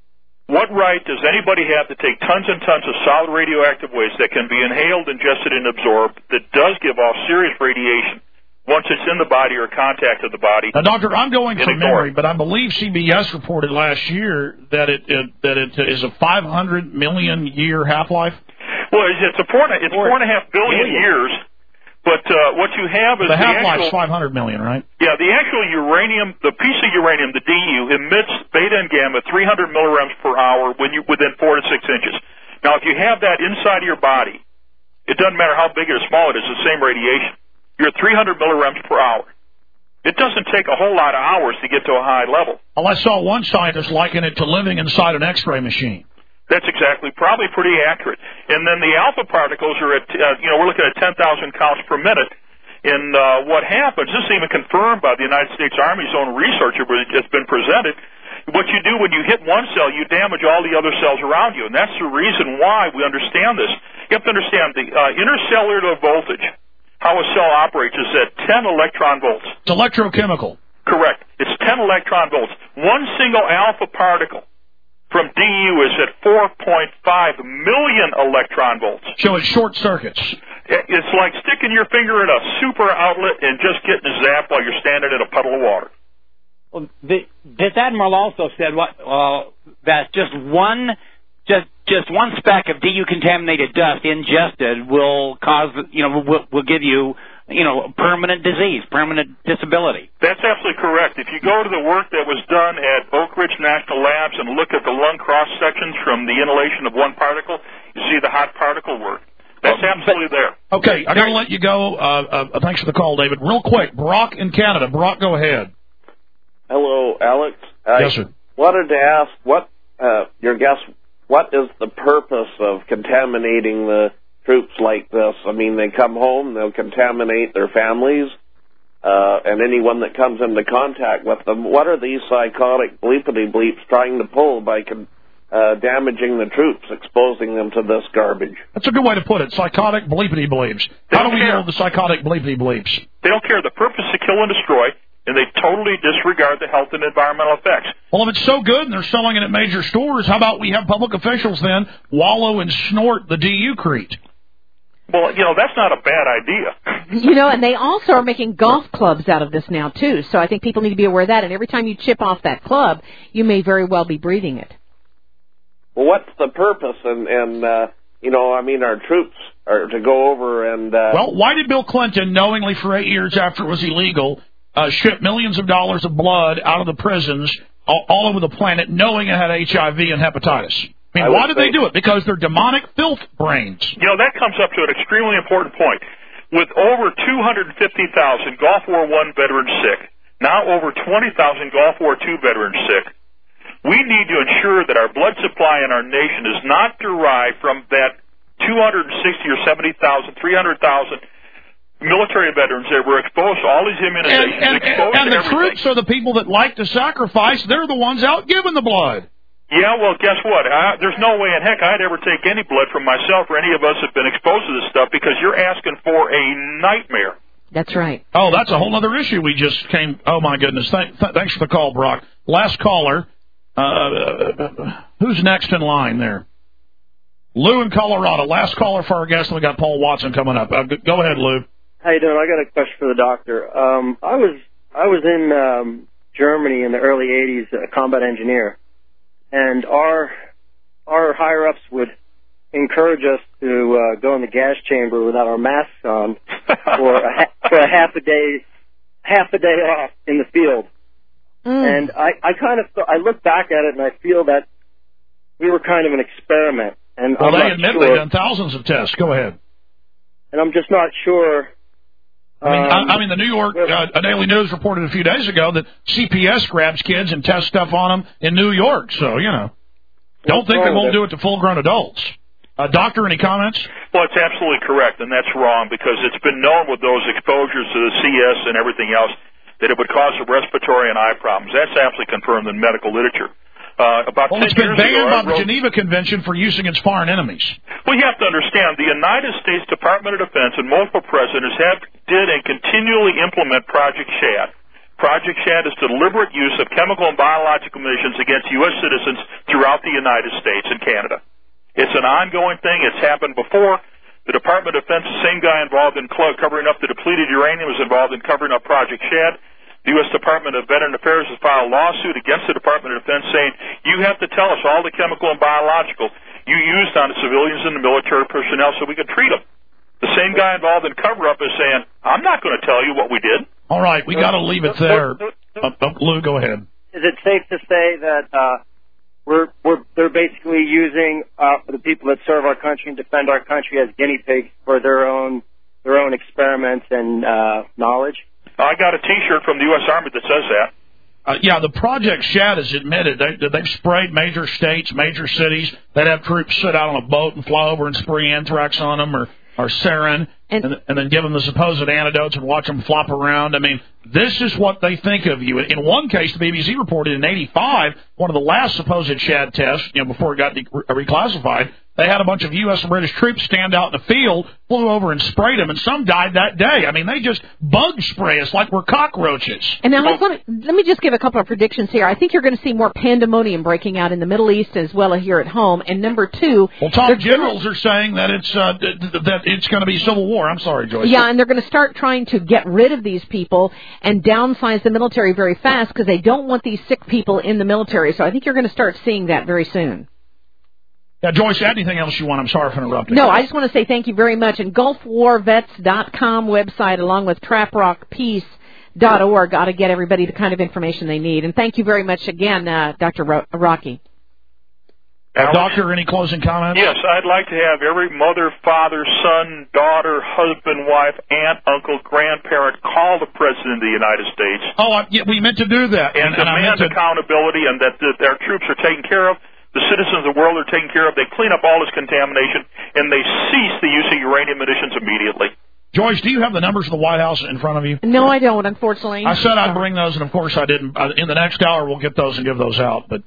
What right does anybody have to take tons and tons of solid radioactive waste that can be inhaled, ingested, and absorbed that does give off serious radiation once it's in the body or contact of the body? Now, Doctor, I'm going from memory, but I believe C B S reported last year that it, it that it is a five hundred million year half-life. Well, it's a four, it's four and a half billion years, but uh, what you have is the half-life the is five hundred million, right? Yeah, the actual uranium, the piece of uranium, the D U, emits beta and gamma three hundred millirems per hour when you within four to six inches. Now, if you have that inside of your body, it doesn't matter how big or small it is, it's the same radiation. You're at three hundred millirems per hour. It doesn't take a whole lot of hours to get to a high level. Well, I saw one scientist liken it to living inside an X-ray machine. That's exactly, probably pretty accurate. And then the alpha particles are at, uh, you know, we're looking at ten thousand counts per minute. And uh, what happens, this is even confirmed by the United States Army's own researcher, it's been presented. What you do when you hit one cell, you damage all the other cells around you. And that's the reason why we understand this. You have to understand the uh, intercellular voltage, how a cell operates, is at ten electron volts. It's electrochemical. Correct. It's ten electron volts. One single alpha particle from D U is at four point five million electron volts. So it short circuits. It's like sticking your finger in a super outlet and just getting zapped while you're standing in a puddle of water. Well, the, this admiral also said what uh, that just one just just one speck of D U contaminated dust ingested will cause you know will, will give you you know permanent disease, permanent disability. That's absolutely correct. If you go to the work that was done at Oak Ridge National Labs and look at the lung cross sections from the inhalation of one particle, you see the hot particle work. That's absolutely there. Okay, I'm going to let you go. Uh, uh, thanks for the call, David. Real quick, Brock in Canada. Brock, go ahead. Hello, Alex. I yes, sir. wanted to ask what uh, your guess. What is the purpose of contaminating the troops like this? I mean, they come home, they'll contaminate their families, uh, and anyone that comes into contact with them. What are these psychotic bleepity bleeps trying to pull by con- uh, damaging the troops, exposing them to this garbage? That's a good way to put it. Psychotic bleepity bleeps. How do we care. know the psychotic bleepity bleeps? They don't care. The purpose is to kill and destroy, and they totally disregard the health and environmental effects. Well, if it's so good and they're selling it at major stores, how about we have public officials then wallow and snort the D U crete? Well, you know, that's not a bad idea. You know, and they also are making golf clubs out of this now, too. So I think people need to be aware of that. And every time you chip off that club, you may very well be breathing it. Well, what's the purpose? And, and uh, you know, I mean, our troops are to go over and... Uh, well, why did Bill Clinton, knowingly for eight years after it was illegal, uh, ship millions of dollars of blood out of the prisons all, all over the planet, knowing it had H I V and hepatitis? I mean, I why did they do it? Because they're demonic filth brains. You know, that comes up to an extremely important point. With over two hundred fifty thousand Gulf War One veterans sick, now over twenty thousand Gulf War Two veterans sick, we need to ensure that our blood supply in our nation is not derived from that two hundred sixty or seventy thousand, three hundred thousand military veterans that were exposed to all these immunizations. And, and, exposed and to the everything. troops are the people that like to sacrifice. They're the ones out giving the blood. Yeah, well, guess what? I, there's no way in heck I'd ever take any blood from myself or any of us have been exposed to this stuff because you're asking for a nightmare. That's right. Oh, that's a whole other issue we just came... Oh, my goodness. Th- th- thanks for the call, Brock. Last caller. Uh, who's next in line there? Lou in Colorado. Last caller for our guest, and we got Paul Watson coming up. Uh, go ahead, Lou. How you doing? I got a question for the doctor. Um, I was I was in um, Germany in the early eighties, a combat engineer. And our our higher ups would encourage us to uh, go in the gas chamber without our masks on for a, ha- for a half a day half a day off in the field. Mm. And I, I kind of I look back at it and I feel that we were kind of an experiment. And well, I'm they not admit sure, they've done thousands of tests. Go ahead. And I'm just not sure. I mean, um, I, I mean, the New York uh, Daily News reported a few days ago that C P S grabs kids and tests stuff on them in New York. So, you know, don't think they won't do it to full-grown adults. Uh, doctor, any comments? Well, it's absolutely correct, and that's wrong because it's been known with those exposures to the C S and everything else that it would cause respiratory and eye problems. That's absolutely confirmed in medical literature. Uh, about well, ten it's been years banned ago, by I the wrote, Geneva Convention for use against foreign enemies. Well, you have to understand, the United States Department of Defense and multiple presidents have, did and continually implement Project SHAD. Project SHAD is the deliberate use of chemical and biological munitions against U S citizens throughout the United States and Canada. It's an ongoing thing. It's happened before. The Department of Defense, the same guy involved in covering up the depleted uranium, was involved in covering up Project SHAD. The U S Department of Veteran Affairs has filed a lawsuit against the Department of Defense saying, you have to tell us all the chemical and biological you used on the civilians and the military personnel so we can treat them. The same guy involved in cover-up is saying, I'm not going to tell you what we did. All right, we got to leave it there. Uh, uh, Lou, go ahead. Is it safe to say that uh, we're, we're they're basically using uh, the people that serve our country and defend our country as guinea pigs for their own their own experiments and uh, knowledge? I got a T-shirt from the U S Army that says that. Uh, yeah, the Project SHAD has admitted they, they've sprayed major states, major cities. They'd have troops sit out on a boat and fly over and spray anthrax on them or, or sarin, and, and, and then give them the supposed antidotes and watch them flop around. I mean, this is what they think of you. In one case, the B B C reported in eighty-five, one of the last supposed SHAD tests, you know, before it got de- reclassified, they had a bunch of U S and British troops stand out in the field, flew over and sprayed them, and some died that day. I mean, they just bug spray us like we're cockroaches. And now let's, let, me, let me just give a couple of predictions here. I think you're going to see more pandemonium breaking out in the Middle East as well as here at home. And number two... Well, top generals are saying that it's uh, th- th- that it's going to be civil war. I'm sorry, Joyce. Yeah, and they're going to start trying to get rid of these people and downsize the military very fast because they don't want these sick people in the military. So I think you're going to start seeing that very soon. Yeah, Joyce, anything else you want? I'm sorry for interrupting. No, I just want to say thank you very much. And Gulf War Vets dot com website, along with Trap Rock Peace dot org, ought to get everybody the kind of information they need. And thank you very much again, uh, Doctor Ro- Rocky. Uh, doctor, any closing comments? Yes, I'd like to have every mother, father, son, daughter, husband, wife, aunt, uncle, grandparent call the President of the United States. Oh, I, yeah, we meant to do that. And, and, and demand I meant to... accountability and that, that their troops are taken care of, the citizens of the world are taken care of, they clean up all this contamination, and they cease the use of uranium emissions immediately. Joyce, do you have the numbers of the White House in front of you? No, I don't, unfortunately. I said I'd bring those, and of course I didn't. In the next hour, we'll get those and give those out, but...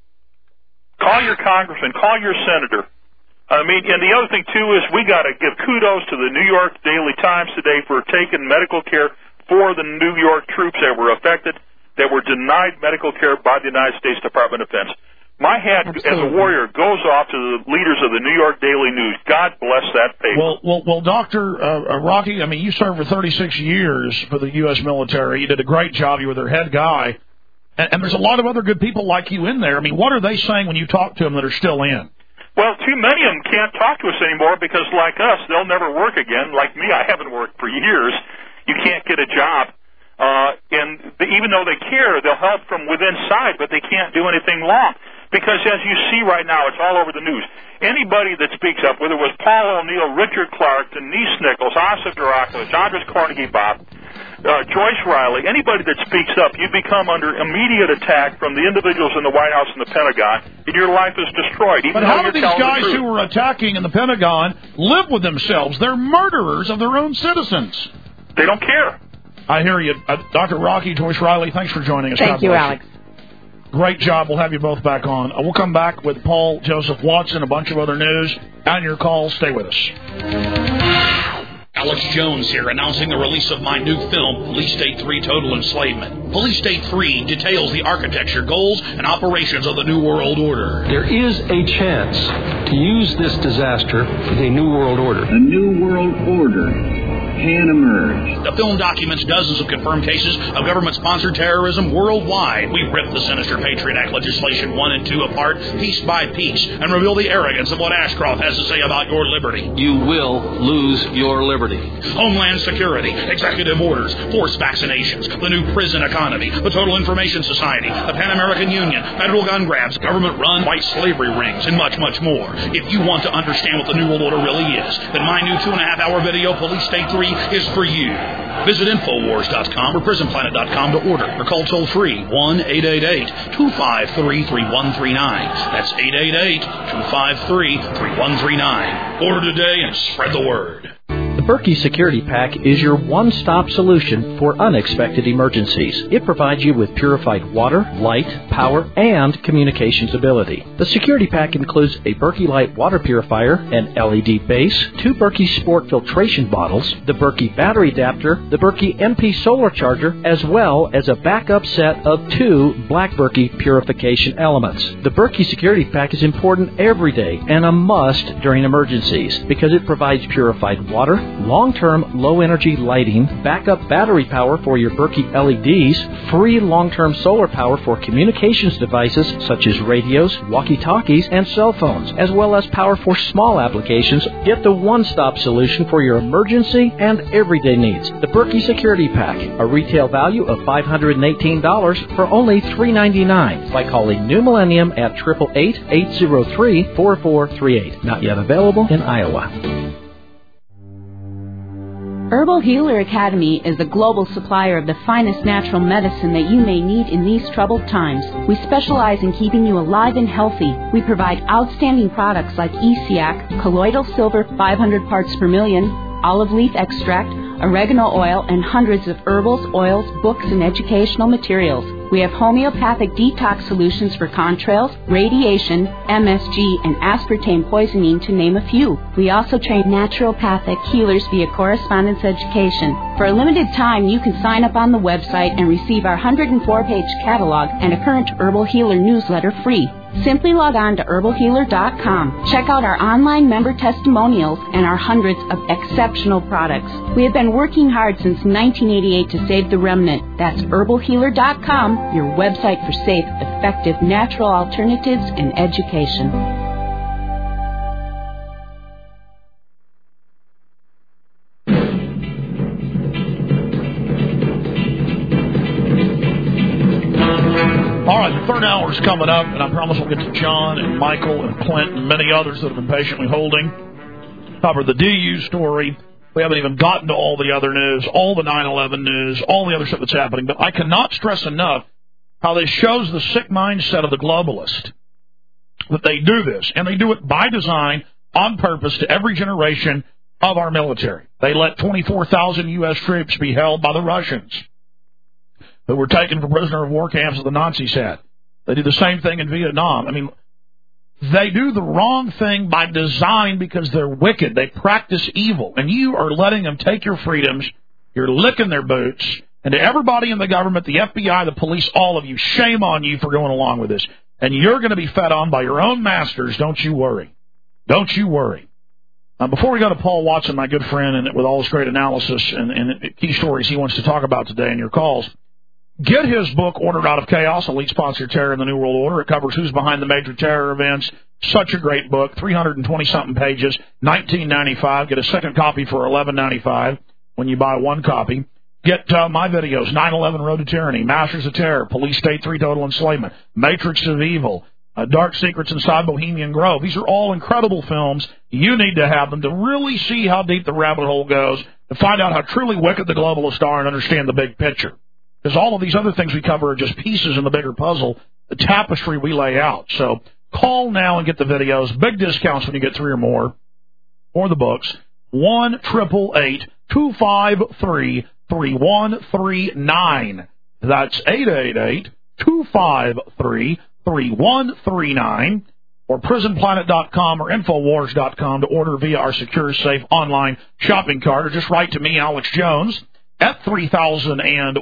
Call your congressman. Call your senator. I mean, and the other thing, too, is we got to give kudos to the New York Daily Times today for taking medical care for the New York troops that were affected, that were denied medical care by the United States Department of Defense. My hat, Absolutely. as a warrior, goes off to the leaders of the New York Daily News. God bless that paper. Well, well, well Doctor Uh, Rocky, I mean, you served for thirty-six years for the U S military. You did a great job. You were their head guy. And, and there's a lot of other good people like you in there. I mean, what are they saying when you talk to them that are still in? Well, too many of them can't talk to us anymore because, like us, they'll never work again. Like me, I haven't worked for years. You can't get a job. Uh, and the, even though they care, they'll help from within side, but they can't do anything long. Because, as you see right now, it's all over the news. Anybody that speaks up, whether it was Paul O'Neill, Richard Clark, Denise Nichols, Asif Durakovich, Andres Carnegie Bob, Uh, Joyce Riley, anybody that speaks up, you become under immediate attack from the individuals in the White House and the Pentagon, and your life is destroyed. Even but how do you're these guys the who were attacking in the Pentagon live with themselves? They're murderers of their own citizens. They don't care. I hear you. Uh, Doctor Rocky, Joyce Riley, thanks for joining us. Thank God you, bless Alex. You. Great job. We'll have you both back on. Uh, we'll come back with Paul Joseph Watson, a bunch of other news, and your calls. Stay with us. Alex Jones here, announcing the release of my new film, Police State three Total Enslavement. Police State three details the architecture, goals, and operations of the New World Order. There is a chance to use this disaster for the New World Order. A New World Order can emerge. The film documents dozens of confirmed cases of government-sponsored terrorism worldwide. We rip the sinister Patriot Act legislation one and two apart, piece by piece, and reveal the arrogance of what Ashcroft has to say about your liberty. You will lose your liberty. Homeland Security, executive orders, forced vaccinations, the new prison economy, the Total Information Society, the Pan American Union, federal gun grabs, government-run white slavery rings, and much, much more. If you want to understand what the New World Order really is, then my new two-and-a-half-hour video, Police State three, is for you. Visit Infowars dot com or Prison Planet dot com to order, or call toll-free one eight eight eight, two five three, three one three nine. That's eight eight eight, two five three, three one three nine. Order today and spread the word. The Berkey Security Pack is your one-stop solution for unexpected emergencies. It provides you with purified water, light, power, and communications ability. The Security Pack includes a Berkey Light water purifier, an L E D base, two Berkey Sport filtration bottles, the Berkey battery adapter, the Berkey M P solar charger, as well as a backup set of two Black Berkey purification elements. The Berkey Security Pack is important every day and a must during emergencies because it provides purified water, long-term low-energy lighting, backup battery power for your Berkey L E Ds, free long-term solar power for communications devices such as radios, walkie-talkies, and cell phones, as well as power for small applications. Get the one-stop solution for your emergency and everyday needs. The Berkey Security Pack, a retail value of five hundred eighteen dollars for only three hundred ninety-nine dollars by calling New Millennium at eight eight eight, eight zero three, four four three eight. Not yet available in Iowa. Herbal Healer Academy is the global supplier of the finest natural medicine that you may need in these troubled times. We specialize in keeping you alive and healthy. We provide outstanding products like E C A C, colloidal silver five hundred parts per million, olive leaf extract, oregano oil, and hundreds of herbals, oils, books, and educational materials. We have homeopathic detox solutions for contrails, radiation, M S G, and aspartame poisoning, to name a few. We also train naturopathic healers via correspondence education. For a limited time, you can sign up on the website and receive our one hundred four page catalog and a current Herbal Healer newsletter free. Simply log on to herbal healer dot com. Check out our online member testimonials and our hundreds of exceptional products. We have been working hard since nineteen eighty-eight to save the remnant. That's herbal healer dot com, your website for safe, effective, natural alternatives and education. All right. Third hour's coming up, and I promise we'll get to John and Michael and Clint and many others that have been patiently holding. Cover the D U story. We haven't even gotten to all the other news, all the nine eleven news, all the other stuff that's happening. But I cannot stress enough how this shows the sick mindset of the globalist, that they do this, and they do it by design, on purpose, to every generation of our military. They let twenty-four thousand U S troops be held by the Russians, who were taken for prisoner of war camps that the Nazis had. They did the same thing in Vietnam. I mean, they do the wrong thing by design because they're wicked. They practice evil, and you are letting them take your freedoms. You're licking their boots. And to everybody in the government, the F B I, the police, all of you, shame on you for going along with this. And you're going to be fed on by your own masters. Don't you worry. Don't you worry. Uh, before we go to Paul Watson, my good friend, and with all his great analysis and, and key stories he wants to talk about today in your calls, get his book, Ordered Out of Chaos, Elite Sponsor Terror in the New World Order. It covers who's behind the major terror events. Such a great book, three hundred twenty-something pages, nineteen ninety-five. Get a second copy for eleven ninety-five when you buy one copy. Get uh, my videos, nine eleven Road to Tyranny, Masters of Terror, Police State three Total Enslavement, Matrix of Evil, uh, Dark Secrets Inside Bohemian Grove. These are all incredible films. You need to have them to really see how deep the rabbit hole goes, to find out how truly wicked the globalists are and understand the big picture. Because all of these other things we cover are just pieces in the bigger puzzle, the tapestry we lay out. So call now and get the videos. Big discounts when you get three or more, or the books. one eight eight eight, two five three, three one three nine. That's eight eight eight, two five three, three one three nine. Or prison planet dot com or infowars dot com to order via our secure, safe online shopping cart. Or just write to me, Alex Jones, at three thousand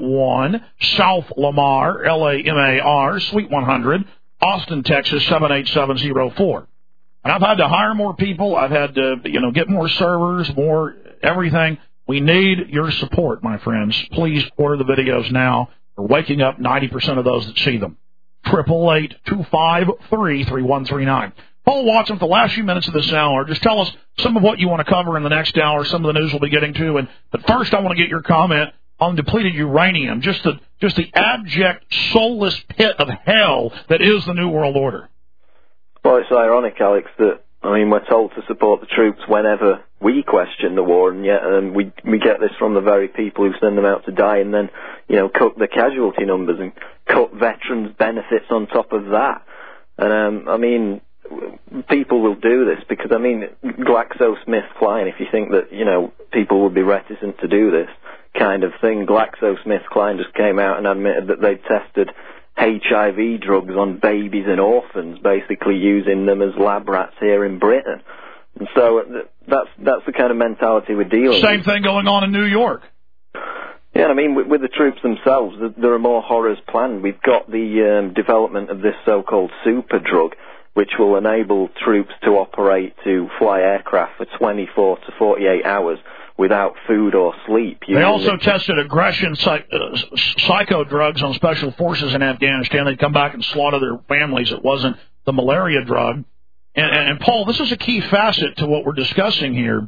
one South Lamar, L A M A R, Suite one hundred, Austin, Texas, seven eight seven zero four. And I've had to hire more people. I've had to, you know, get more servers, more everything. We need your support, my friends. Please order the videos now. We're waking up ninety percent of those that see them. Triple eight two five three three one three nine. Paul Watson, for the last few minutes of this hour, just tell us some of what you want to cover in the next hour, some of the news we'll be getting to. And but first, I want to get your comment on depleted uranium, just the just the abject, soulless pit of hell that is the New World Order. Well, it's ironic, Alex, that, I mean, we're told to support the troops whenever we question the war, and yet um, we we get this from the very people who send them out to die and then, you know, cut the casualty numbers and cut veterans' benefits on top of that. And, um, I mean, people will do this because, I mean, GlaxoSmithKline, if you think that, you know, people would be reticent to do this kind of thing, GlaxoSmithKline just came out and admitted that they tested H I V drugs on babies and orphans, basically using them as lab rats here in Britain. And so that's that's the kind of mentality we're dealing with. Same thing going on in New York. Yeah, I mean, with, with the troops themselves, there are more horrors planned. We've got the um, development of this so-called super drug, which will enable troops to operate to fly aircraft for twenty-four to forty-eight hours without food or sleep. They also tested aggression psych, uh, psycho drugs on special forces in Afghanistan. They'd come back and slaughter their families. It wasn't the malaria drug. And, and, and Paul, this is a key facet to what we're discussing here.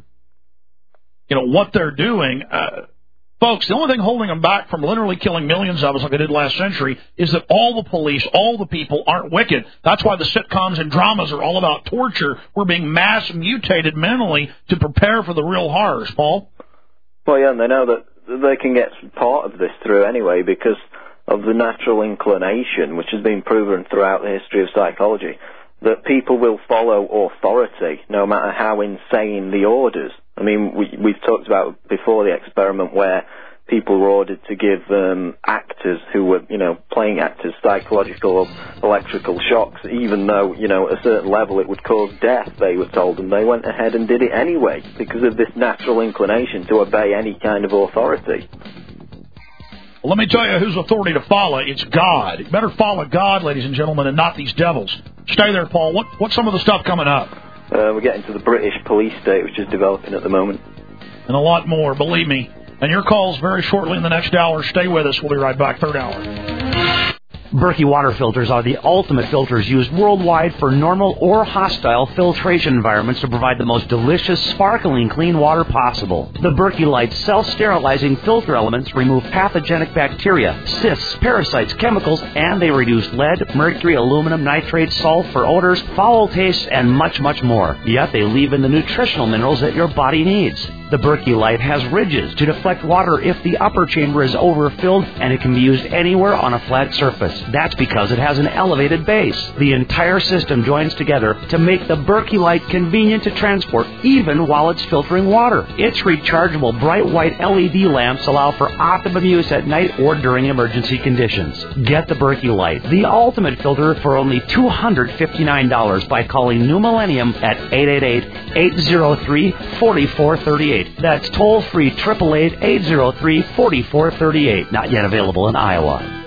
You know, what they're doing. Uh, folks, the only thing holding them back from literally killing millions of us like they did last century is that all the police, all the people aren't wicked. That's why the sitcoms and dramas are all about torture. We're being mass mutated mentally to prepare for the real horrors, Paul. Well, yeah, and they know that they can get part of this through anyway because of the natural inclination, which has been proven throughout the history of psychology, that people will follow authority no matter how insane the orders. I mean, we, we've talked about before the experiment where people were ordered to give um, actors who were, you know, playing actors psychological or electrical shocks, even though, you know, at a certain level it would cause death, they were told, and they went ahead and did it anyway because of this natural inclination to obey any kind of authority. Well, let me tell you whose authority to follow. It's God. You better follow God, ladies and gentlemen, and not these devils. Stay there, Paul. What, what's some of the stuff coming up? Uh, we're getting to the British police state, which is developing at the moment. And a lot more, believe me. And your calls very shortly in the next hour. Stay with us. We'll be right back. Third hour. Berkey water filters are the ultimate filters used worldwide for normal or hostile filtration environments to provide the most delicious, sparkling clean water possible. The Berkey Light self-sterilizing filter elements remove pathogenic bacteria, cysts, parasites, chemicals, and they reduce lead, mercury, aluminum, nitrates, sulfur, odors, foul tastes, and much, much more. Yet they leave in the nutritional minerals that your body needs. The Berkey Light has ridges to deflect water if the upper chamber is overfilled, and it can be used anywhere on a flat surface. That's because it has an elevated base. The entire system joins together to make the Berkey Light convenient to transport, even while it's filtering water. Its rechargeable bright white L E D lamps allow for optimum use at night or during emergency conditions. Get the Berkey Light, the ultimate filter, for only two hundred fifty-nine dollars by calling New Millennium at eight eight eight, eight zero three, four four three eight. That's toll-free, eight eight eight, eight zero three, four four three eight. Not yet available in Iowa.